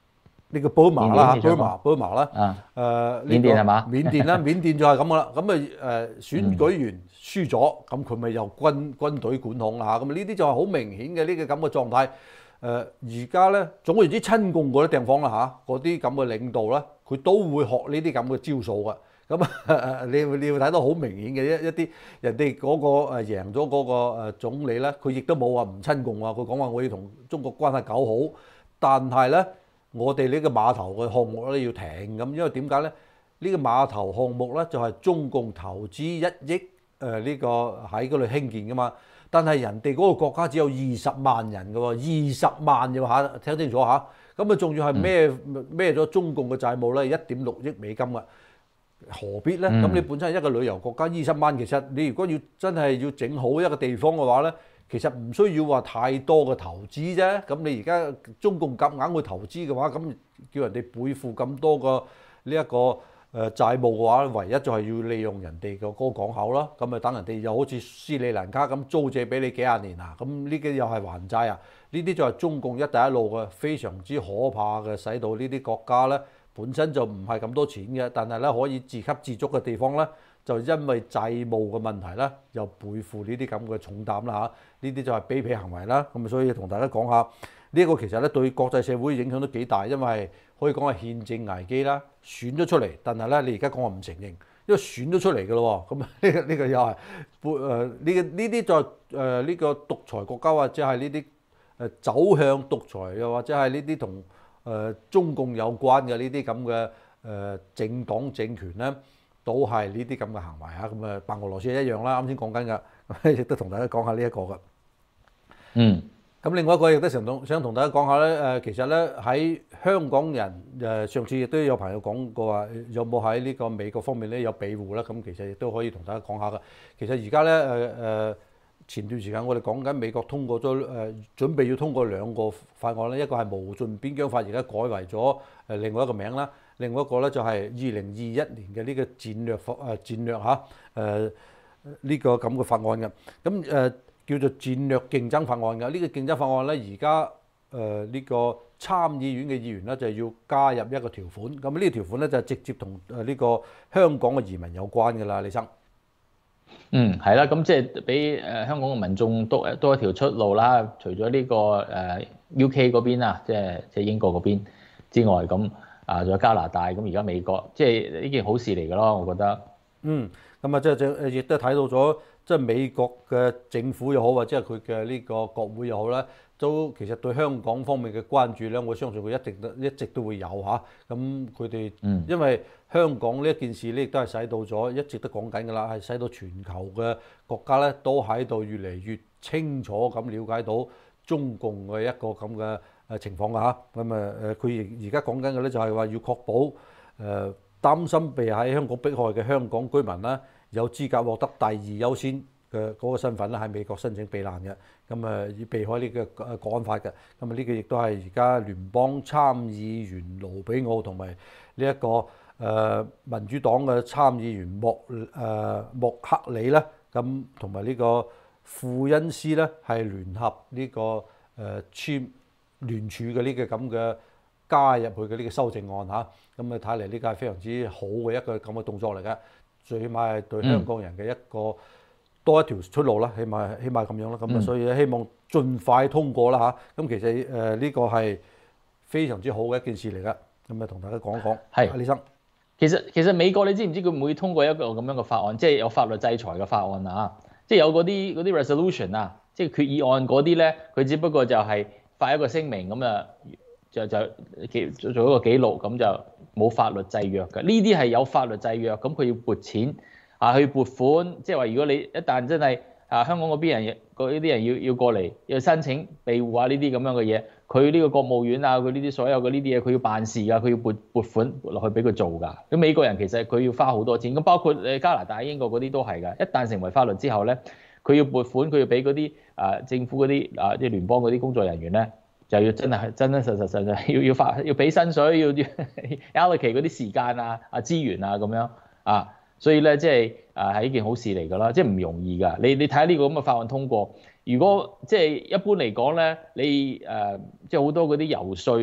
呢個寶馬啦嚇，寶緬甸馬寶馬啦， 啊， 誒呢個緬甸係嘛緬甸啦，緬甸就係咁噶啦。咁啊誒選舉完輸咗，咁佢咪由軍軍隊管控啦嚇。咁呢啲就係好明顯嘅呢個咁嘅狀態。誒而家咧，總言之親共嗰啲地方啦嚇，嗰啲咁嘅領導咧，佢都會學呢啲咁嘅招數嘅。咁啊，你你要睇到好明顯嘅一一啲人哋嗰個誒贏咗嗰個誒總理咧，佢亦都冇話唔親共啊，佢講話我要同中國關係搞好，但係咧我哋呢個碼頭嘅項目咧要停咁，因為點解咧？呢個碼頭項目咧就係中共投資一億誒呢個喺嗰度興建噶嘛。但係人哋嗰個國家只有二十萬人嘅喎，二十萬嘅嚇，聽清楚嚇。咁啊，仲要係孭孭咗中共嘅債務咧，一點六億美金嘅，何必咧？咁、嗯、你本身係一個旅遊國家，二十萬其實你如果要真係要整好一個地方嘅話咧，其實唔需要話太多嘅投資啫。咁你而家中共夾硬去投資嘅話，咁叫人哋背負咁多個呢一個。誒債務嘅話，唯一就係要利用人哋嘅嗰個港口啦，咁咪等人哋又好似斯里蘭卡咁租借俾你幾廿年啊，咁呢啲又係還債啊，呢啲就係中共一帶一路嘅非常之可怕嘅，使到呢啲國家咧本身就唔係咁多錢嘅，但係咧可以自給自足嘅地方咧，就因為債務嘅問題咧，又背負呢啲咁嘅重擔啦嚇，呢啲就係卑鄙行為啦，咁所以同大家講下。呢一個其實咧對國際社會影響都幾大，因為可以講係憲政危機啦，選咗出嚟，但係咧你而家講話唔承認，因為選咗出嚟嘅咯喎，咁呢個呢個又係誒呢個呢啲再誒呢個獨裁國家或者係呢啲誒走向獨裁又或者係呢啲同誒中共有關嘅呢啲咁嘅誒政黨政權咧，都係呢啲咁嘅行為嚇，咁啊白俄羅斯一樣啦，啱先講緊㗎，亦都同大家講下呢一個㗎。嗯。咁另外一個亦都想同想同大家講下咧，誒其實咧喺香港人誒上次亦都有朋友講過話，有冇喺呢個美國方面咧有庇護咧？咁其實亦都可以同大家講下嘅。其實而家咧誒誒前段時間我哋講緊美國通過咗誒準備要通過兩個法案咧，一個係無盡邊疆法，而家改為咗誒另外一個名啦，另外一個咧就係二零二一年嘅呢個戰略法誒戰略嚇誒呢個咁嘅法案嘅，咁誒。叫做戰略競爭法案㗎，呢、這個競爭法案咧，而家誒呢個參議院嘅議員咧就要加入一個條款，咁呢個條款咧就直接同誒呢個香港嘅移民有關㗎啦，李生。 嗯，係啦，咁即係俾誒香港嘅民眾多多一條出路啦。除咗呢個誒 U K 嗰邊啊，即係即係英國嗰邊之外，咁啊仲有加拿大，咁而家美國，即係呢件好事嚟㗎咯，我覺得。 嗯，咁啊即係誒亦都睇到咗。即係美國嘅政府又好，或者係佢嘅呢個國會又好咧，都其實對香港方面嘅關注咧，我相信佢一直都一直都會有嚇。咁佢哋因為香港呢一件事咧，亦都係使到咗一直都講緊㗎啦，係使到全球嘅國家咧都喺度越嚟越清楚咁了解到中共嘅一個咁嘅誒情況㗎嚇。咁啊誒，佢而而家講緊嘅咧就係話要確保誒擔心被喺香港迫害嘅香港居民啦，有資格獲得第二優先嘅嗰個身份咧，喺美國申請避難嘅，咁啊要避開呢個誒國安法嘅，咁啊呢個亦都係而家聯邦參議員盧比奧同埋呢一個誒民主黨嘅參議員莫誒莫克里咧，咁同埋呢個庫恩斯咧係聯合呢個誒簽聯署嘅呢個咁嘅加入去嘅呢個修正案嚇，咁啊睇嚟呢個係非常之好嘅一個咁嘅動作嚟嘅。最起碼係對香港人嘅一個多一條出路啦，起碼起碼咁樣啦，咁啊所以希望盡快通過啦嚇。咁其實誒呢個係非常之好嘅一件事嚟噶，咁啊同大家講一講。係，李生。 其實其實美國你知唔知佢唔會通過一個咁樣嘅法案，即係有法律制裁嘅法案啊？即係有嗰啲嗰啲 resolution 啊，即係決議案嗰啲咧，佢只不過就係發一個聲明咁啊，就就記做一個記錄咁就。冇法律制約嘅，呢啲係有法律制約，咁佢要撥錢啊，去撥款，即係話如果你一旦真係啊香港嗰邊人嗰啲人要要過嚟要申請庇護啊呢啲咁樣嘅嘢，佢呢個國務院啊，佢呢啲所有嘅呢啲嘢，佢要辦事㗎，佢要撥撥款撥落去俾佢做㗎。咁美國人其實佢要花好多錢，咁包括誒加拿大、英國嗰啲都係㗎。一旦成為法律之後咧，佢要撥款，佢要俾嗰啲啊政府嗰啲啊即係聯邦嗰啲工作人員咧。就要真係真真實實實實要要發要俾薪水，要要 allocate 嗰啲時間啊啊資源啊咁樣啊，所以咧即係啊係一件好事嚟㗎啦，即係唔容易㗎。你你睇下呢個咁嘅法案通過，如果即係一般嚟講咧，你誒即係好多嗰啲遊說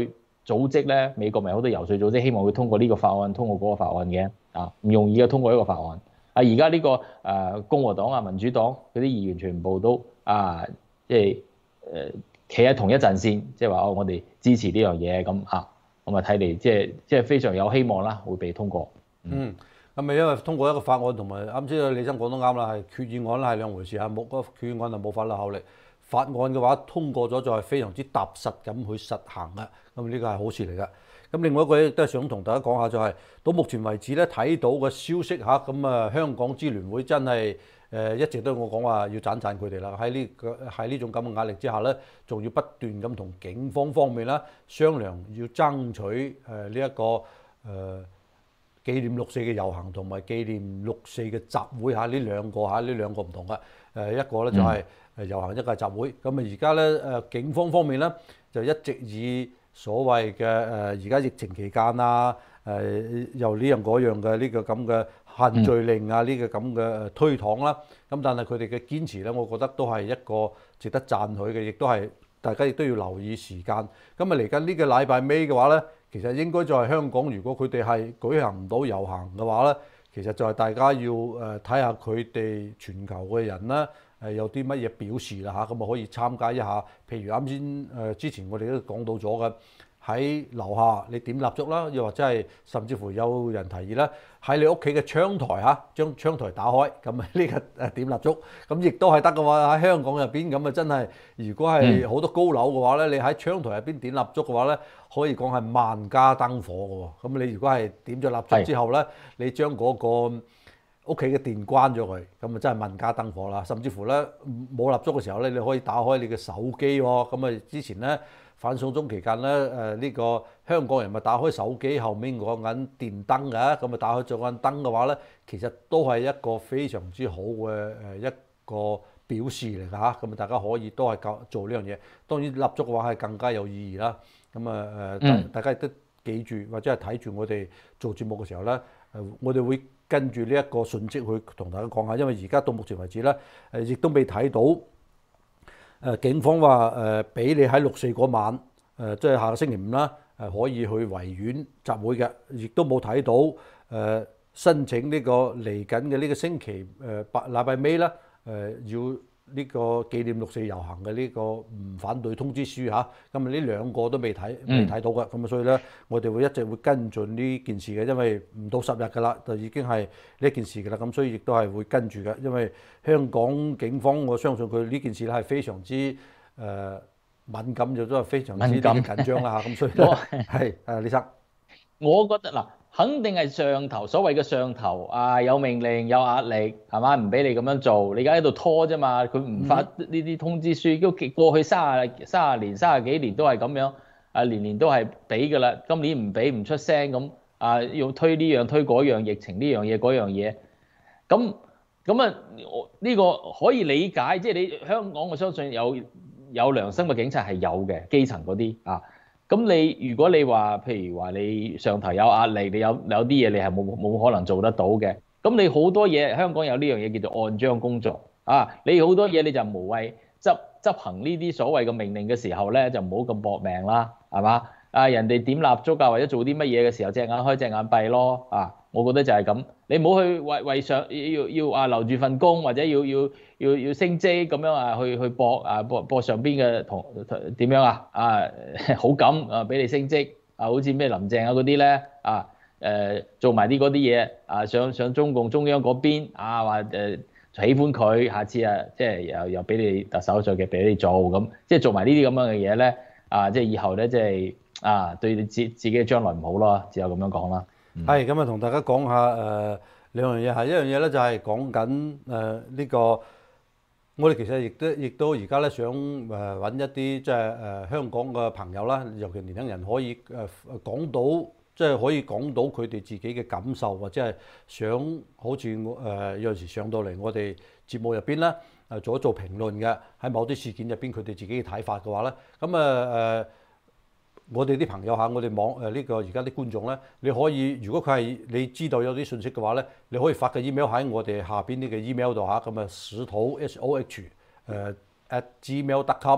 組織咧，美國咪好多遊說組織，希望佢通過呢個法案，通過嗰個法案嘅啊，唔容易嘅通過一個法案。啊，而家呢個誒、呃、共和黨啊、民主黨嗰啲議員全部都啊，即係誒企喺同一陣線，即係話哦，我哋支持呢樣嘢咁啊，咁啊睇嚟即係即係非常有希望啦，會被通過。 嗯，咁咪因為通過一個法案同埋啱先李生講得啱啦，係決議案啦係兩回事啊，冇嗰個決議案就冇法律效力。法案嘅話通過咗就係非常之踏實咁去實行嘅，咁呢個係好事嚟嘅。咁另外一個亦都係想同大家講下就係、是、到目前為止咧睇到嘅消息嚇，咁啊香港支聯會真係誒、呃、一直都我講話要讚讚佢哋啦，喺呢個喺呢種咁嘅壓力之下咧，仲要不斷咁同警方方面啦商量，要爭取誒呢一個誒。呃紀念六四嘅遊行同埋紀念六四嘅集會嚇，呢兩個嚇，呢兩個唔同嘅。誒一個咧就係誒遊行，一個係集會。咁啊而家咧誒警方方面咧就一直以所謂嘅誒而家疫情期間啊誒又呢樣嗰樣嘅呢個咁嘅限聚令啊呢個咁嘅推搪啦。咁但係佢哋嘅堅持咧，我覺得都係一個值得讚許嘅，亦都係大家亦都要留意時間。咁啊嚟緊呢個禮拜尾嘅話咧。其實應該就係香港，如果佢哋係舉行唔到遊行嘅話咧，其實就係大家要誒睇下佢哋全球嘅人咧誒有啲乜嘢表示啦嚇，咁啊可以參加一下。譬如啱先誒之前我哋都講到咗嘅，喺樓下你點蠟燭啦，又或者係甚至乎有人提議啦，喺你屋企嘅窗台嚇，將窗台打開，咁啊呢個誒點蠟燭，咁亦都係得嘅喎。喺香港入邊咁啊真係，如果係好多高樓嘅話咧，你喺窗台入邊點蠟燭嘅話咧，可以講係萬家燈火嘅喎。咁你如果係點咗蠟燭之後咧，你將嗰個屋企嘅電關咗佢，咁啊真係萬家燈火啦。甚至乎咧冇蠟燭嘅時候咧，你可以打開你嘅手機喎。咁啊之前咧。反送中期間咧，誒、呃、呢、這個香港人咪打開手機後面講緊電燈嘅，咁啊打開咗盞燈嘅話咧，其實都係一個非常之好嘅誒一個表示嚟㗎嚇，咁啊大家可以都係搞做呢樣嘢。當然蠟燭嘅話係更加有意義啦。咁啊誒，大家亦都記住或者係睇住我哋做節目嘅時候咧，誒、呃、我哋會跟住呢一個訊息去同大家講下，因為而家到目前為止咧，誒亦都未睇到。誒警方話誒俾你喺六四嗰晚誒，即係下個星期五啦，誒可以去維園集會嘅，亦都冇睇到誒申請呢個嚟緊嘅呢個星期誒八禮拜尾啦，誒要呢個紀念六四遊行嘅呢個唔反對通知書嚇，咁啊呢兩個都未睇未睇到嘅，咁啊所以咧我哋會一直會跟進呢件事嘅，因為唔到十日㗎啦，就已經係呢件事㗎啦，咁所以亦都係會跟住嘅，因為香港警方我相信佢呢件事咧係非常之誒、呃、敏感，就都係非常之緊張啦嚇，咁所以咧係誒李生， 我覺得嗱。肯定係上頭，所謂嘅上頭啊，有命令有壓力係嘛，唔俾你咁樣做，你而家喺度拖啫嘛，佢唔發呢啲通知書，都過去三十三十年、三十幾年都係咁樣，啊年年都係俾㗎啦，今年唔俾唔出聲咁，啊要推呢樣推嗰樣，疫情呢樣嘢嗰樣嘢，咁咁啊呢個可以理解，即係你香港我相信有有良心嘅警察係有嘅，基層嗰啲啊。咁你如果你話，譬如話你上頭有壓力，你有有啲嘢你係冇冇可能做得到嘅。咁你好多嘢，香港有呢樣嘢叫做按章工作啊。你好多嘢你就無謂執執行呢啲所謂嘅命令嘅時候咧，就唔好咁搏命啦，係嘛？啊人哋點蠟燭啊，或者做啲乜嘢嘅時候，隻眼開隻眼閉咯啊。我覺得就係咁，你唔好去為為上要要啊留住份工，或者要要要要升職咁樣啊，去去搏啊搏搏上邊嘅同點樣啊啊好感啊俾你升職啊，好似咩林鄭啊嗰啲咧啊誒做埋啲嗰啲嘢啊上上中共中央嗰邊啊話誒喜歡佢，下次啊即係又又俾你特首再嘅俾你做咁，即係做埋呢啲咁樣嘅嘢咧啊，即係以後咧即係啊對你自自己嘅將來唔好咯，只有咁樣講啦。 係咁啊，同大家講下誒兩樣嘢，係一樣嘢咧就係講緊誒呢個，我哋其實亦都亦都而家咧想誒揾一啲即係誒香港嘅朋友啦，尤其年輕人可以誒講到，即係可以講到佢哋自己嘅感受，或者係想好似誒有陣時上到嚟我哋節目入邊咧誒做一做評論嘅，喺某啲事件入邊佢哋自己嘅睇法嘅話咧，咁啊誒。我哋啲朋友嚇，我哋網誒呢個而家啲觀眾咧，你可以如果佢係你知道有啲信息嘅話咧，你可以發個 email 喺我哋下邊呢個 email 度嚇，咁啊史土 S O H 誒 at gmail dot com，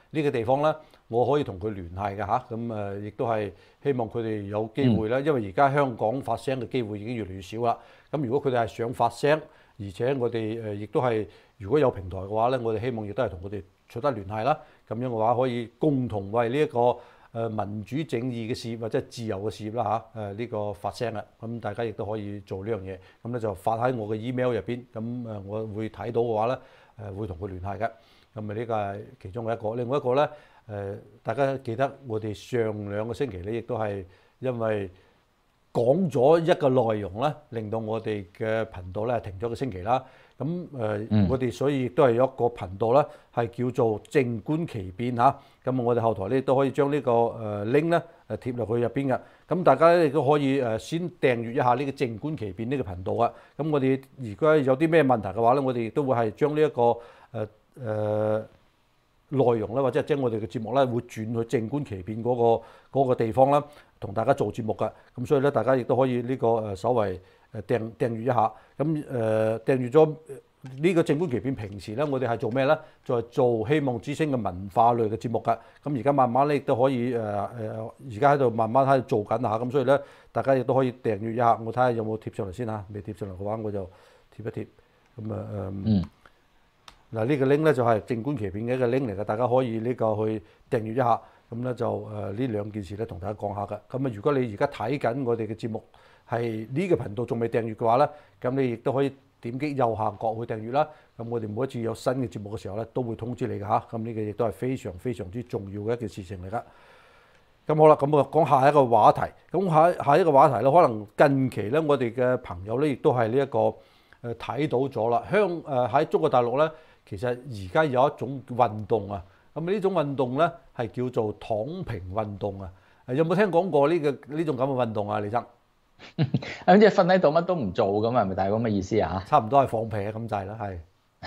呢個地方咧，我可以同佢聯繫嘅嚇，咁誒亦都係希望佢哋有機會啦，因為而家香港發聲嘅機會已經越嚟越少啦。咁如果佢哋係想發聲，而且我哋誒亦都係如果有平台嘅話咧，我哋希望亦都係同佢哋取得聯繫啦。咁樣嘅話可以共同為呢一個誒民主正義嘅事業或者自由嘅事業啦嚇誒呢個發聲啦。咁大家亦都可以做呢樣嘢，咁咧就發喺我嘅 email 入邊，咁誒我會睇到嘅話咧誒會同佢聯繫嘅。咁啊呢個係其中嘅一個，另外一個咧誒大家記得我哋上兩個星期咧亦都係因為講咗一個內容咧，令到我哋嘅頻道咧停咗個星期啦。咁誒，呃嗯、我哋所以亦都係有一個頻道咧，係叫做靜觀其變嚇。咁我哋後台咧都可以將呢個誒 link 咧誒貼落去入邊嘅。咁大家咧亦都可以誒先訂閱一下呢個靜觀其變呢個頻道啊。咁我哋如果有啲咩問題嘅話咧，我哋亦都會係將呢一個誒誒。呃內容咧，或者係將我哋嘅節目咧，會轉去靜觀其變嗰個嗰個地方啦，同大家做節目㗎。咁所以咧，大家亦都可以呢個誒稍為誒訂訂閱一下。咁誒訂閱咗呢個靜觀其變，平時咧我哋係做咩咧？就係做希望之星嘅文化類嘅節目㗎。咁而家慢慢咧亦都可以誒誒，而家喺度慢慢喺度做緊下。咁所以咧，大家亦都可以訂閱一下。我睇下有冇貼上嚟先嚇。未貼上嚟嘅話，我就貼一貼。咁啊誒。嗯嗱呢個 link 咧就係靜觀其變嘅一個 link 嚟嘅，大家可以呢個去訂閱一下，咁咧就誒呢兩件事咧同大家講下嘅。咁啊，如果你而家睇緊我哋嘅節目係呢個頻道仲未訂閱嘅話咧，咁你亦都可以點擊右下角去訂閱啦。咁我哋每一次有新嘅節目嘅時候咧，都會通知你嘅嚇。咁呢個亦都係非常非常之重要嘅一件事情嚟㗎。咁好啦，咁我講下一個話題。咁下下一個話題咧，可能近期咧我哋嘅朋友咧亦都係呢一個誒睇到咗啦。香誒喺中國大陸咧。其實而家有一種運動啊，咁呢種運動咧係叫做躺平運動啊。有冇聽講過呢個呢種咁嘅運動啊？李生， 咁即係瞓喺度乜都唔做咁啊？係咪大概咁嘅意思啊？ 差唔多係放屁咁滯啦，係。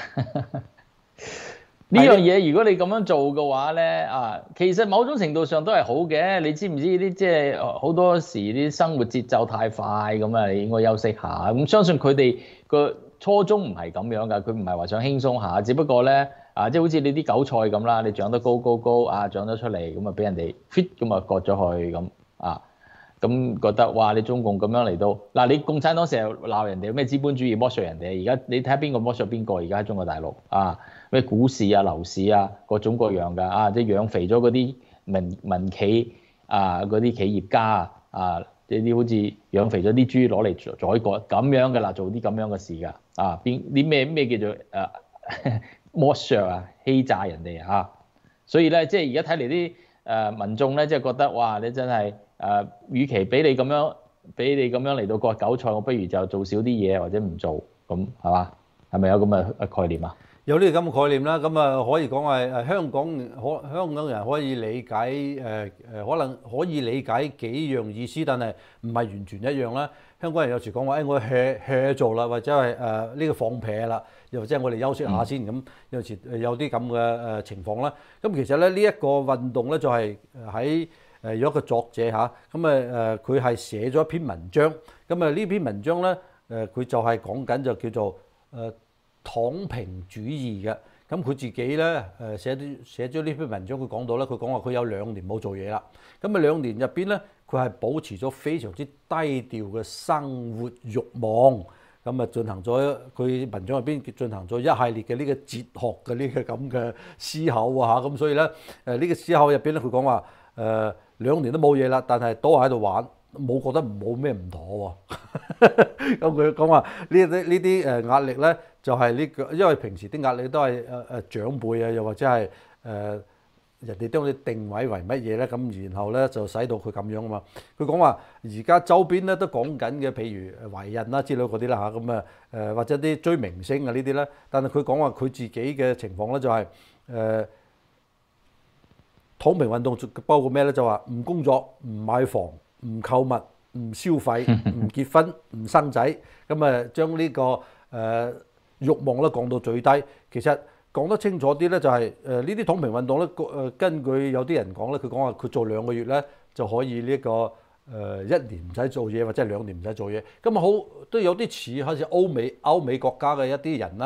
呢樣嘢如果你咁樣做嘅話咧，啊，其實某種程度上都係好嘅。你知唔知啲即係好多時啲生活節奏太快咁啊？你應該休息下。咁相信佢哋個初衷唔係咁樣㗎，佢唔係話想輕鬆下，只不過咧啊，即係好似你啲韭菜咁啦，你長得高高高啊，長得出嚟咁啊，俾人哋 fit 咁啊割咗去咁啊，咁覺得哇，你中共咁樣嚟到嗱，你共產黨成日鬧人哋咩資本主義剝削人哋，而家你睇下邊個剝削邊個？而家喺中國大陸啊，咩股市啊、樓市啊，各種各樣㗎啊，即係養肥咗嗰啲民民企啊，嗰啲企業家啊啊。呢啲好似養肥咗啲豬攞嚟宰割咁樣嘅啦，做啲咁樣嘅事㗎啊！邊啲咩咩叫做誒剝削啊、欺詐人哋啊！所以咧，即係而家睇嚟啲誒民眾咧，即係覺得哇！你真係誒，與其俾你咁樣俾你咁樣嚟到割韭菜，我不如就做少啲嘢或者唔做咁係嘛？係咪有咁嘅概念啊？ 有呢個咁嘅概念啦，咁啊可以講係誒香港可香港人可以理解誒誒，可能可以理解幾樣意思，但係唔係完全一樣啦。香港人有時講話誒，我 hea hea 做啦，或者係誒呢個放屁啦，又或者我哋休息下先咁。嗯、有時有啲咁嘅誒情況啦。咁其實咧呢一個運動咧就係喺誒有一個作者嚇，咁啊誒佢係寫咗一篇文章。咁啊呢篇文章咧誒佢就係講緊就叫做誒躺平主義嘅，咁佢自己咧誒寫啲寫咗呢篇文章，佢講到咧，佢講話佢有兩年冇做嘢啦，咁啊兩年入邊咧，佢係保持咗非常之低調嘅生活慾望，咁啊進行咗佢文章入邊進行咗一系列嘅呢個哲學嘅呢個咁嘅思考啊嚇，咁所以咧誒呢個思考入邊咧，佢講話誒兩年都冇嘢啦，但係都喺度玩。冇覺得冇咩唔妥喎，咁佢講話呢啲呢啲誒壓力咧，就係呢個，因為平時啲壓力都係誒誒長輩啊，又或者係誒人哋將你定位為乜嘢咧，咁然後咧就使到佢咁樣啊嘛。佢講話而家周邊咧都講緊嘅，譬如懷孕啦之類嗰啲啦嚇，咁啊誒或者啲追明星啊呢啲咧，但係佢講話佢自己嘅情況咧就係誒躺平運動包括咩咧？就話唔工作、唔買房。唔購物、唔消費、唔結婚、唔生仔，咁啊將呢個誒慾望咧降到最低。其實講得清楚啲咧，就係誒呢啲躺平運動咧，誒根據有啲人講咧，佢講話佢做兩個月咧就可以呢個誒一年唔使做嘢，或者兩年唔使做嘢。咁啊好都有啲似好似歐美歐美國家嘅一啲人咧，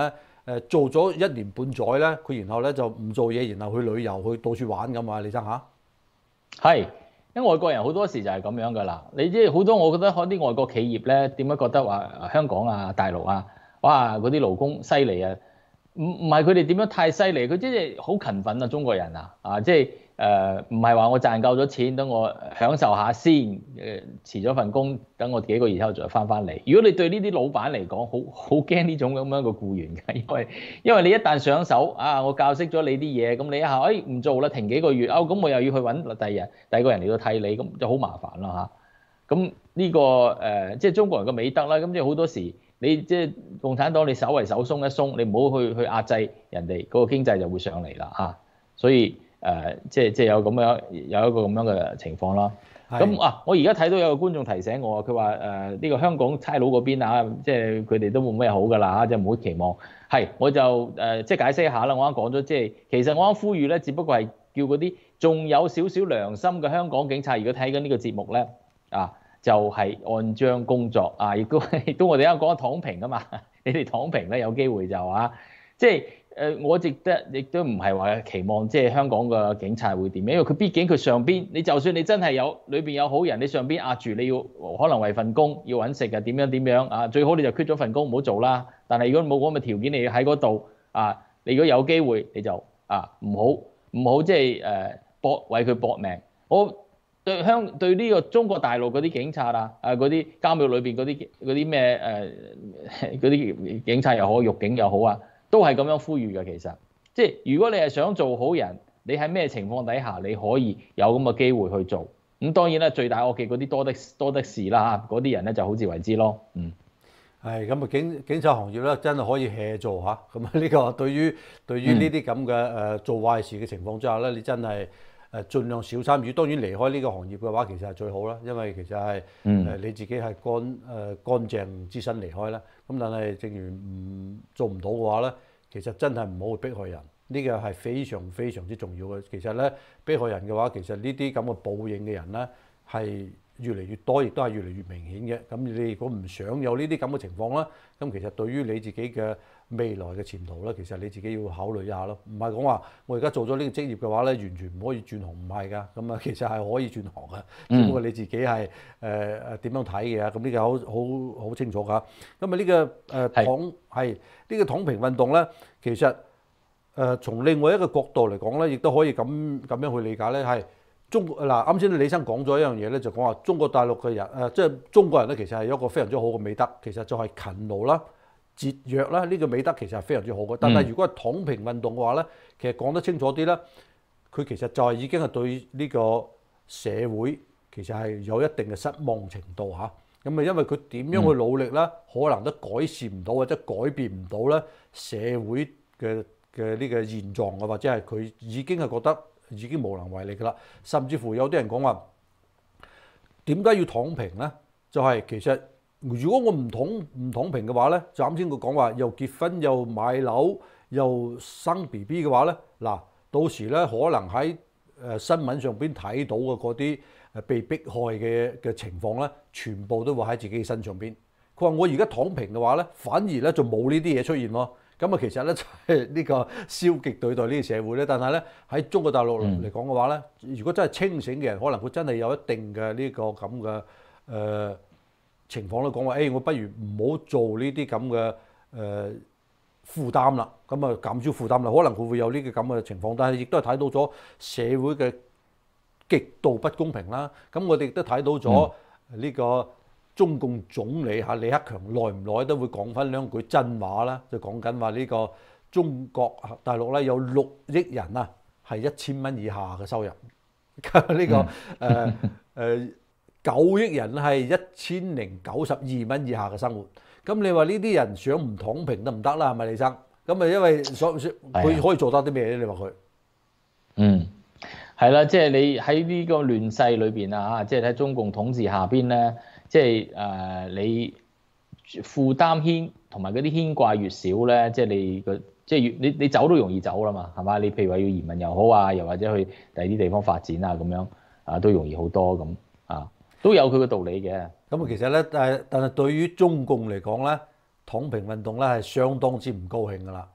誒做咗一年半載咧，佢然後咧就唔做嘢，然後去旅遊去到處玩咁啊？李生嚇？ 係，因為外國人好多時就係咁樣噶啦。你即係好多，我覺得可啲外國企業咧，點解覺得話香港啊、大陸啊，哇嗰啲勞工犀利啊？唔唔係佢哋點樣太犀利，佢即係好勤奮啊！中國人啊，啊即係誒唔係話我賺夠咗錢，等我享受下先，誒、呃、辭咗份工，等我幾個月之後再翻翻嚟。如果你對呢啲老闆嚟講，好好驚呢種咁樣嘅僱員㗎，因為因為你一旦上手啊，我教識咗你啲嘢，咁你一下誒唔做啦，停幾個月，哦咁我又要去揾第二日第二個人嚟到替你，咁就好麻煩啦嚇。咁、啊、呢、這個誒、呃、即係中國人嘅美德啦，咁即係好多時。你即係共產黨，你稍為手鬆一鬆，你唔好去去壓制人哋，嗰、那個經濟就會上嚟啦嚇。所以誒、呃，即係即係有咁樣有一個咁樣嘅情況啦。咁是啊，我而家睇到有個觀眾提醒我，佢話誒呢個香港差佬嗰邊啊，即係佢哋都冇咩好㗎啦，即係唔好期望。係，我就誒、呃、即係解釋一下啦。我啱講咗，即係其實我啱呼籲咧，只不過係叫嗰啲仲有少少良心嘅香港警察，如果睇緊呢個節目咧啊。就係按章工作啊！亦都亦都我哋啱講躺平啊嘛，你哋躺平咧有機會就啊，即係誒我值得亦都唔係話期望即係香港嘅警察會點，因為佢畢竟佢上邊，你就算你真係有裏邊有好人，你上邊壓住你要可能為份工要揾食啊，點樣點樣啊，最好你就 quit 咗份工唔好做啦。但係如果冇咁嘅條件，你要喺嗰度啊，你如果有機會你就啊唔好唔好即係誒搏為佢搏命。我對香對呢個中國大陸嗰啲警察啊，啊嗰啲監獄裏邊嗰啲嗰啲咩誒嗰啲警察又好，獄警又好啊，都係咁樣呼籲嘅。其實即係如果你係想做好人，你喺咩情況底下你可以有咁嘅機會去做。咁當然啦，罪大惡極嗰啲多的多的是啦嚇，嗰啲人咧就好自為之咯。嗯， 係咁啊，警警察行業咧真係可以 hea 做嚇。咁啊呢個對於對於呢啲咁嘅誒做壞事嘅情況之下咧，你真係〜誒盡量少參與，當然離開呢個行業嘅話，其實係最好啦，因為其實係誒、呃、你自己係乾誒、呃、乾淨之身離開啦。咁但係正如唔做唔到嘅話咧，其實真係唔好去迫害人，呢、這個係非常非常之重要嘅。其實咧迫害人嘅話，其實呢啲咁嘅報應嘅人咧係越嚟越多，亦都係越嚟越明顯嘅。咁你如果唔想有呢啲咁嘅情況啦，咁其實對於你自己嘅未來嘅前途咧，其實你自己要考慮一下咯。唔係講話我而家做咗呢個職業嘅話咧，完全唔可以轉行，唔係㗎。咁啊，其實係可以轉行嘅，只不過你自己係誒誒點樣睇嘅。咁呢個好好好清楚㗎。咁啊呢個誒、呃、躺係呢、呢個躺平運動咧，其實誒、呃、從另外一個角度嚟講咧，亦都可以咁咁樣去理解咧，係中嗱啱先李生講咗一樣嘢咧，就講話中國大陸嘅人誒、呃，即係中國人咧，其實係一個非常之好嘅美德，其實就係勤勞啦。節約啦，呢個美德其實係非常之好嘅。但係如果係躺平運動嘅話咧，其實講得清楚啲咧，佢其實就係已經係對呢個社會其實係有一定嘅失望程度嚇。咁啊，因為佢點樣去努力咧，可能都改善唔到或者改變唔到咧社會嘅嘅呢個現狀嘅，或者係佢已經係覺得已經無能為力㗎啦。甚至乎有啲人講話點解要躺平咧？就係、是、其實。如果我唔躺唔躺平嘅話咧，就啱先佢講話又結婚又買樓又生 B B 嘅話咧，嗱到時咧可能喺誒新聞上邊睇到嘅嗰啲誒被迫害嘅嘅情況咧，全部都會喺自己身上邊。佢話我而家躺平嘅話咧，反而咧就冇呢啲嘢出現咯。咁啊，其實咧就係呢個消極對待呢個社會咧。但係咧喺中國大陸嚟講嘅話咧，如果真係清醒嘅人，可能佢真係有一定嘅呢個咁嘅誒。呃情況都講話，誒、哎，我不如唔好做呢啲咁嘅誒負擔啦，咁啊減少負擔啦，可能佢會有呢個咁嘅情況，但係亦都係睇到咗社會嘅極度不公平啦。咁我哋亦都睇到咗呢個中共總理嚇李克強耐唔耐都會講翻兩句真話啦，就講緊話呢個中國大陸咧有六億人啊係一千蚊以下嘅收入，呢、這個誒誒。呃呃九億人係一千零九十二蚊以下嘅生活，咁你話呢啲人想唔躺平得唔得啦？係咪李生？咁啊，因為所佢可以做得啲咩咧？你話佢？嗯， 係啦，即係你喺呢個亂世裏邊啊，即係喺中共統治下邊咧，即係誒你負擔牽同埋嗰啲牽掛越少咧，即係你個即係越你你走都容易走啦嘛，係嘛？你譬如話要移民又好啊，又或者去第二啲地方發展啊，咁樣啊都容易好多咁啊。都有佢嘅道理嘅。 咁啊，其實咧，但係但係對於中共嚟講咧，躺平運動咧係相當之唔高興㗎啦。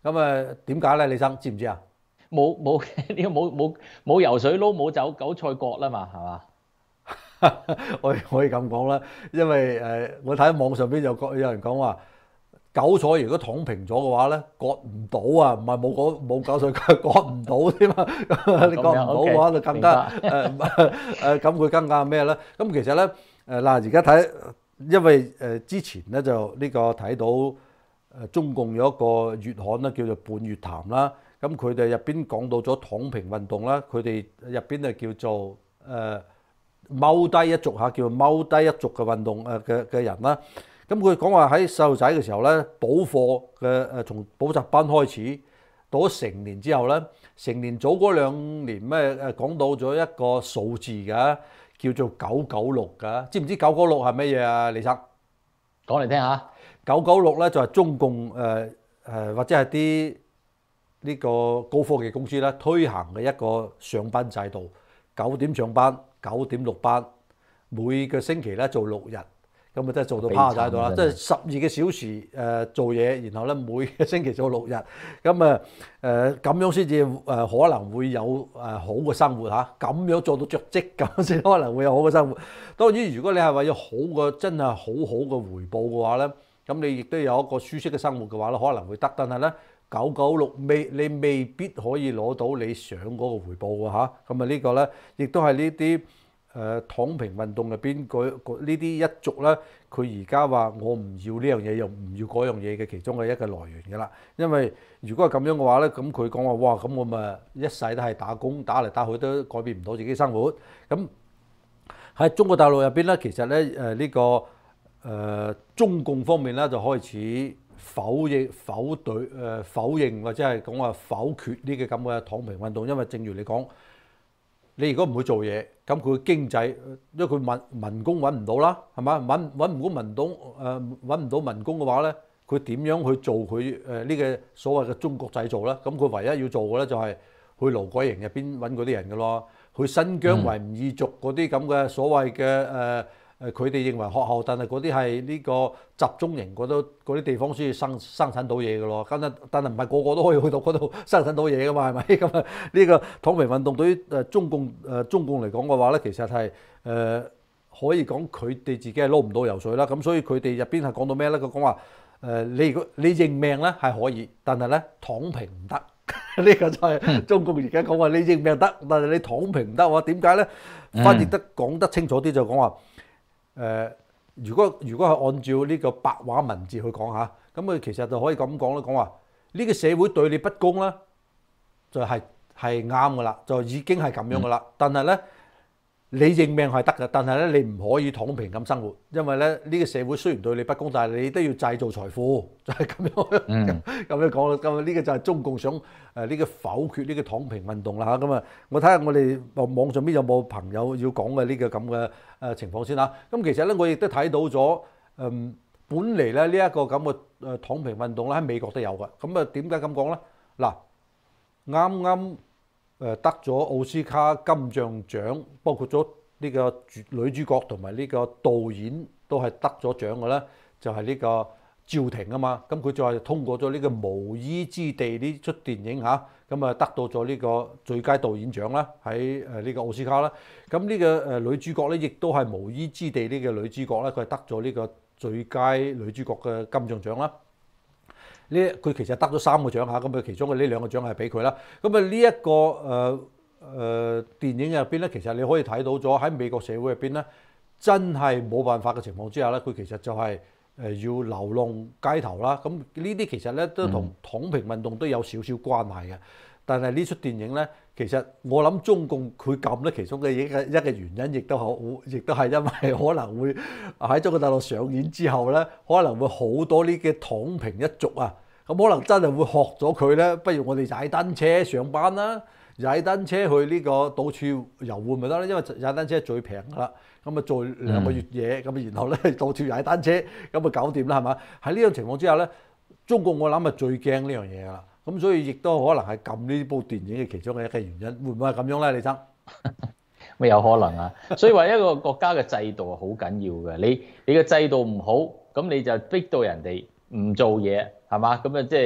咁啊點解咧？李生知唔知啊？ 冇冇呢個冇冇冇游水撈冇走韭菜割啦嘛，係嘛？ 我可以咁講啦，因為誒、呃、我睇網上邊有個有人講話，韭菜如果躺平咗嘅話咧，割唔到啊，唔係冇嗰冇韭菜割割唔到添啊！你割唔到嘅話就更加誒誒咁佢更加咩咧？咁其實咧誒嗱，而家睇，因為誒、呃、之前咧就呢個睇到誒中共有一個月刊咧叫做《半月談》啦，咁佢哋入邊講到咗躺平運動啦，佢哋入邊咧叫做誒。呃踎低一族嚇，叫踎低一族嘅運動誒嘅嘅人啦。咁佢講話喺細路仔嘅時候咧，補課嘅誒從補習班開始，到咗成年之後咧，成年早嗰兩年咩誒講到咗一個數字㗎，叫做九九六㗎。知唔知九九六係乜嘢啊？李生講嚟聽下。 九九六咧就係中共誒誒或者係啲呢個高科技公司咧推行嘅一個上班制度，九點上班。九點六班，每個星期咧做六日，咁啊即係做到趴喺度啦，即係十二個小時誒、呃、做嘢，然後咧每個星期做六日，咁啊誒咁樣先至誒可能會有誒、呃、好嘅生活嚇，咁、啊、樣做到着職咁先可能會有好嘅生活。當然如果你係話要好嘅真係好好嘅回報嘅話咧，咁你亦都有一個舒適嘅生活嘅話咧，可能會得，但係咧九九六未你未必可以攞到你想嗰個回報㗎嚇。咁啊呢個咧亦都係呢啲。誒躺平運動入邊嗰呢啲一族咧，佢而家話我唔要呢樣嘢，又唔要嗰樣嘢嘅其中嘅一個來源㗎啦。因為如果係咁樣嘅話咧，咁佢講話哇，咁我咪一世都係打工，打嚟打去都改變唔到自己生活。咁喺中國大陸入邊咧，其實咧誒呢個誒中共方面咧就開始否認、否對誒否認或者係講話否決呢個咁嘅躺平運動，因為正如你講。你如果唔會做嘢，咁佢經濟，因為佢民民工揾唔到啦，係嘛？揾揾唔到民工，誒揾唔到民工嘅話咧，佢點樣去做佢誒呢個所謂嘅中國製造咧？咁佢唯一要做嘅咧就係去勞改營入邊揾嗰啲人嘅咯，去新疆維吾爾族嗰啲咁嘅所謂嘅誒誒，佢哋認為學校，但係嗰啲係呢個集中營嗰度嗰啲地方先至生生產到嘢嘅咯。咁啊，但係唔係個個都可以去到嗰度生產到嘢嘅嘛？係咪？咁啊，呢個躺平運動對於誒中共誒中共嚟講嘅話咧，其實係誒、呃、可以講佢哋自己係撈唔到油水啦。咁所以佢哋入邊係講到咩咧？佢講話誒，你如果你認命咧係可以，但係咧躺平唔得。呢個就係中共而家講話你認命得，但係你躺平唔得喎。點解咧？翻譯得講得清楚啲就講話。誒、呃，如果如果係按照呢個白話文字去講下，咁佢其實就可以咁講啦，講話呢個社會對你不公啦，就係係啱噶啦，就已經係咁樣噶啦。但係咧，你認命係得嘅，但係咧你唔可以躺平咁生活，因為咧呢、呢個社會雖然對你不公，但係你都要製造財富，就係、是、咁樣咁、嗯、樣講啦。咁啊呢個就係中共想誒呢、呃呢個否決呢個躺平運動啦嚇。咁啊，我睇下我哋網上邊有冇朋友要講嘅呢個咁嘅誒情況先啦。咁其實咧我亦都睇到咗，嗯，本嚟咧呢一個咁嘅誒躺平運動咧喺美國都有嘅。咁啊點解咁講咧？嗱，啱啱。誒得咗奧斯卡金像獎，包括咗呢個女主角同埋呢個導演都係得咗獎嘅咧，就係、是、呢個趙婷啊嘛。咁佢就係通過咗呢個《無依之地》呢出電影嚇，咁啊得到咗呢個最佳導演獎啦，喺誒呢個奧斯卡啦。咁呢個誒女主角咧，亦都係《無依之地》呢個女主角咧，佢係得咗呢個最佳女主角嘅金像獎啦。呢佢其實得咗三個獎嚇，咁佢其中嘅呢兩個獎係俾佢啦。咁啊呢一個誒誒、呃呃、電影入邊咧，其實你可以睇到咗喺美國社會入邊咧，真係冇辦法嘅情況之下咧，佢其實就係誒要流浪街頭啦。咁呢啲其實咧都同躺平運動都有少少關係嘅。但係呢出電影咧，其實我諗中共佢撳咧，其中嘅一個一個原因，亦都好，亦都係因為可能會喺中國大陸上演之後咧，可能會好多呢嘅躺平一族啊，咁可能真係會學咗佢咧，不如我哋踩單車上班啦，踩單車去呢個到處遊玩咪得啦，因為踩單車係最平噶啦，咁啊做兩個月嘢，咁、嗯、然後咧到處踩單車，咁啊搞掂啦，係嘛？喺呢種情況之下咧，中共我諗係最驚呢樣嘢噶啦。咁所以亦都可能係撳呢部電影嘅其中嘅一個原因，會唔會係咁樣咧？李生， 咪有可能啊！所以話一個國家嘅制度係好緊要嘅，你你嘅制度唔好，咁你就逼到人哋唔做嘢，係嘛？咁啊即係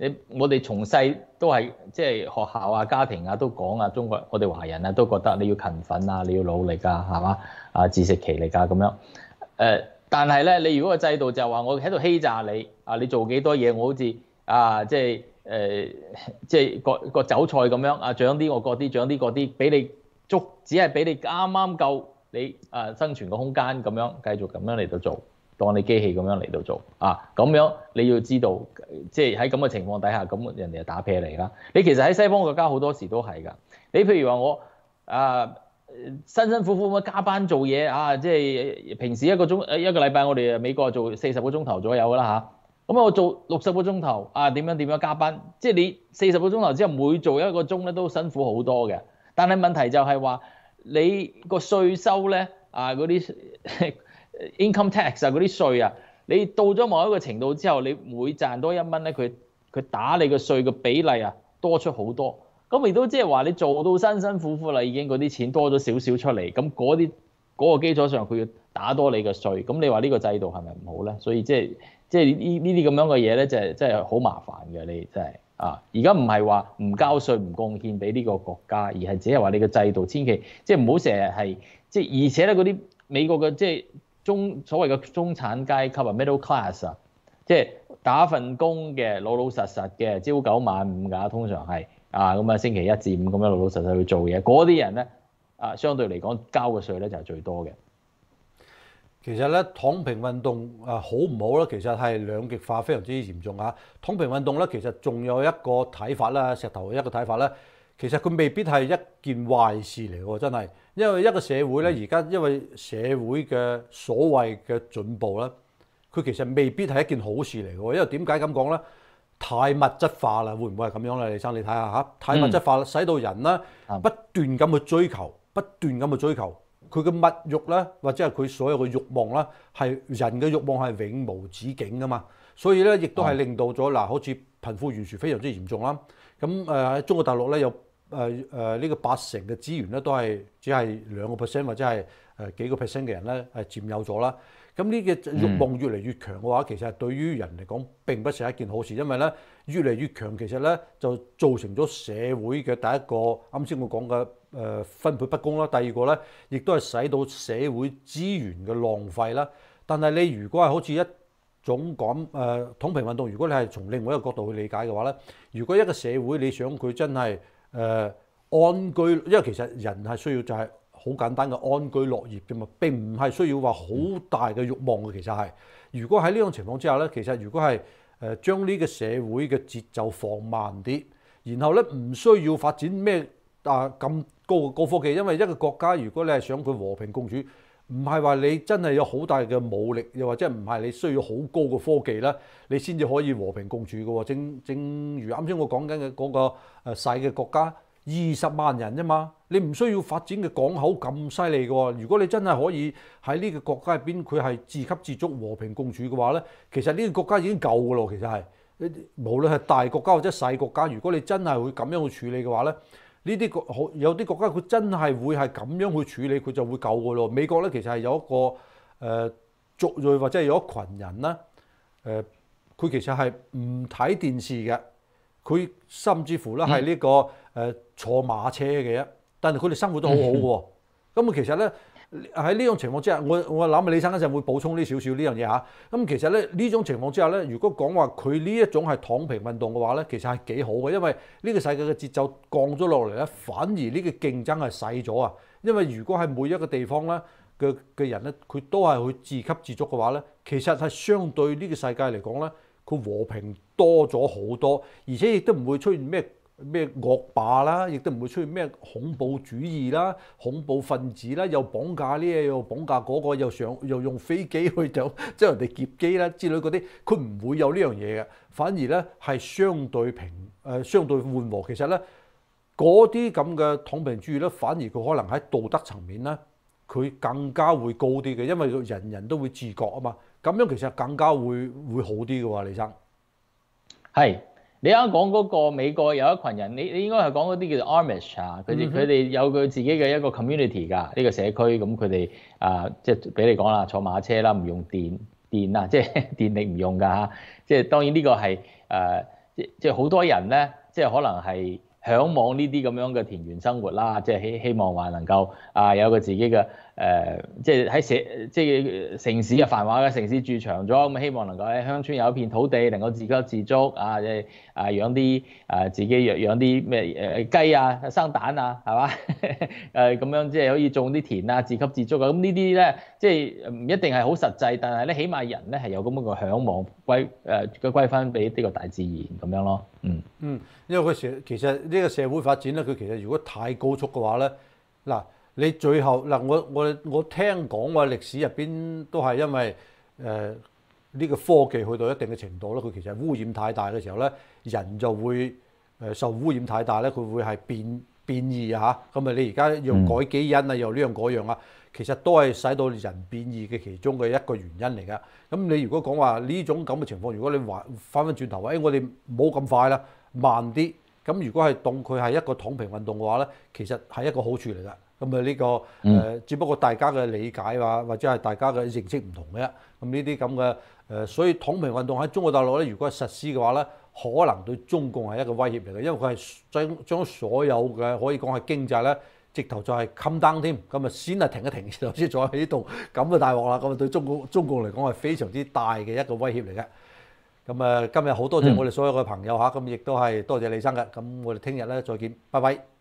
你我哋從細都係即係學校啊、家庭啊都講啊，中國我哋華人啊都覺得你要勤奮啊，你要努力啊，係嘛啊，自食其力啊咁樣。誒、呃，但係咧，你如果個制度就係話我喺度欺詐你啊，你做幾多嘢，我好似啊即係誒、呃、即係個個韭菜咁樣啊，獎啲我嗰啲，獎啲嗰啲，俾你捉，只係俾你啱啱夠你啊生存個空間咁樣，繼續咁樣嚟到做。當你機器咁樣嚟到做啊，咁樣你要知道，即係喺咁嘅情況底下，咁人哋就打屁嚟啦。你其實喺西方國家好多時都係㗎。你譬如話我啊，辛辛苦苦咁加班做嘢啊，即係平時一個鐘一個禮拜我哋美國做四十個鐘頭左右㗎啦嚇。咁我做六十個鐘頭啊，點樣點樣加班？即係你四十個鐘頭之後每做一個鐘咧都辛苦好多嘅。但係問題就係話你個稅收咧啊嗰啲。income tax 啊嗰啲稅啊，你到咗某一個程度之後，你每賺多一蚊咧，佢佢打你個稅嘅比例啊多出好多，咁亦都即係話你做到辛辛苦苦啦，已經嗰啲錢多咗少少出嚟，咁嗰啲嗰個基礎上佢要打多你嘅稅，咁你話呢個制度係咪唔好咧？所以即係即係呢呢啲咁樣嘅嘢咧，就係真係好麻煩嘅，你真係啊！而家唔係話唔交稅唔貢獻俾呢個國家，而係只係話你嘅制度千祈即係唔好成日係即係，而且咧嗰啲美國嘅即係。中所謂嘅中產階級啊 ，middle class 啊，即係打份工嘅，老老實實嘅，朝九晚五㗎，通常係啊咁啊，星期一至五咁樣老老實實去做嘢，嗰啲人咧啊，相對嚟講交嘅稅咧就係最多嘅。 其實咧，躺平運動啊好唔好咧？其實係兩極化非常之嚴重啊！躺平運動咧，其實仲有一個睇法啦，石頭一個睇法咧。其實佢未必係一件壞事嚟喎，真係，因為一個社會咧，而家因為社會嘅所謂嘅進步咧，佢其實未必係一件好事嚟嘅。因為點解咁講咧？太物質化啦，會唔會係咁樣咧？李生，你睇下嚇，太物質化啦，使到人咧不斷咁去追求，不斷咁去追求，佢嘅物慾咧，或者係佢所有嘅慾望咧，係人嘅慾望係永無止境噶嘛。所以咧，亦都係令到咗嗱，好似貧富懸殊非常之嚴重啦。咁誒喺中國大陸咧有誒誒呢個八成嘅資源咧都係只係兩個 percent 或者係誒幾個 percent 嘅人咧係佔有咗啦。咁呢個慾望越嚟越強嘅話，其實係對於人嚟講並不是一件好事，因為咧越嚟越強，其實咧就造成咗社會嘅第一個啱先我講嘅誒分配不公啦。第二個咧亦都係使到社會資源嘅浪費啦。但係你如果係好似一總講誒躺平運動，如果你係從另外一個角度去理解嘅話咧，如果一個社會你想佢真係誒、呃、安居，因為其實人係需要就係好簡單嘅安居樂業啫嘛，並唔係需要話好大嘅慾望嘅。其實係，如果喺呢種情況之下咧，其實如果係誒將呢個社會嘅節奏放慢啲，然後咧唔需要發展咩啊咁高嘅高科技，因為一個國家如果你係想佢和平共處，唔係話你真係有好大嘅武力，又或者唔係你需要好高嘅科技啦，你先至可以和平共處嘅喎。正正如啱先我講緊嘅嗰個誒細嘅國家，二十萬人啫嘛，你唔需要發展嘅港口咁犀利嘅喎。如果你真係可以喺呢個國家入邊，佢係自給自足、和平共處嘅話咧，其實呢個國家已經夠嘅咯。其實係無論係大國家或者細國家，如果你真係會咁樣去處理嘅話咧。呢啲國好有啲國家佢真係會係咁樣去處理，佢就會夠嘅咯。美國咧其實係有一個誒、呃、族裔或者係有一群人啦，誒、呃、佢其實係唔睇電視嘅，佢甚至乎咧係呢個誒、呃、坐馬車嘅，但係佢哋生活都好好嘅。咁啊其實咧喺呢種情況之下，我我諗啊李生一陣會補充呢少少呢樣嘢嚇。咁其實咧呢種情況之下咧，如果講話佢呢一種係躺平運動嘅話咧，其實係幾好嘅，因為呢個世界嘅節奏降咗落嚟咧，反而呢個競爭係細咗啊。因為如果係每一個地方咧嘅嘅人咧，佢都係去自給自足嘅話咧，其實係相對呢個世界嚟講咧，佢和平多咗好多，而且亦都唔會出現咩咩惡霸啦，亦都唔會出現咩恐怖主義啦、恐怖分子啦，又綁架呢嘢，又綁架嗰個，又上又用飛機去就將人哋劫機啦之類嗰啲，佢唔會有呢樣嘢嘅，反而咧係相對平誒、呃、相對緩和。其實咧嗰啲咁嘅躺平主義咧，反而佢可能喺道德層面咧，佢更加會高啲嘅，因為人人都會自覺啊嘛。咁樣其實更加會會好啲嘅喎，李生。 係。你啱講嗰個美國有一群人，你你應該係講嗰啲叫做 Amish 啊，佢哋佢哋有佢自己嘅一個 community 㗎，呢個社區咁佢哋啊，即係俾你講啦，坐馬車啦，唔用電電啊，即係電力唔用㗎嚇，即係當然呢個係誒即即係好多人咧，即係可能係嚮往呢啲咁樣嘅田園生活啦，即係希希望話能夠啊有個自己嘅誒、呃，即係喺社即係城市嘅繁華嘅城市住長咗，咁希望能夠喺鄉村有一片土地，能夠自給自足啊，即係啊養啲啊自己養養啲咩誒雞啊、生蛋啊，係嘛誒咁樣即係可以種啲田啊，自給自足啊，咁呢啲咧即係唔一定係好實際，但係咧起碼人咧係有咁樣嘅嚮往歸誒嘅歸翻俾呢個大自然咁樣咯，嗯。 嗯，因為佢社其實呢個社會發展咧，佢其實如果太高速嘅話咧，嗱你最後嗱我我我聽講話歷史入邊都係因為誒呢、呃呢個科技去到一定嘅程度咧，佢其實污染太大嘅時候咧，人就會誒、呃、受污染太大咧，佢會係變變異啊嚇。咁啊，你而家用改基因啊，又呢樣嗰樣啊，其實都係使到人變異嘅其中嘅一個原因嚟㗎。咁你如果講話呢種咁嘅情況，如果你話翻返轉頭話，誒、哎、我哋冇咁快啦，慢啲。咁如果係當佢係一個躺平運動嘅話咧，其實係一個好處嚟㗎。咁啊呢個誒、呃，只不過大家嘅理解啊，或者係大家嘅認識唔同嘅。咁呢啲咁嘅誒，所以躺平運動喺中國大陸咧，如果係實施嘅話咧，可能對中共係一個威脅嚟嘅，因為佢係將將所有嘅可以講係經濟咧，直頭就係冚 down 添。咁啊先係停一停，然後先再喺度咁嘅大鑊啦。咁啊對中共中共嚟講係非常之大嘅一個威脅嚟嘅。咁啊，今日好多謝我哋所有嘅朋友嚇，咁亦都係多謝李生嘅。咁我哋聽日咧再見，拜拜。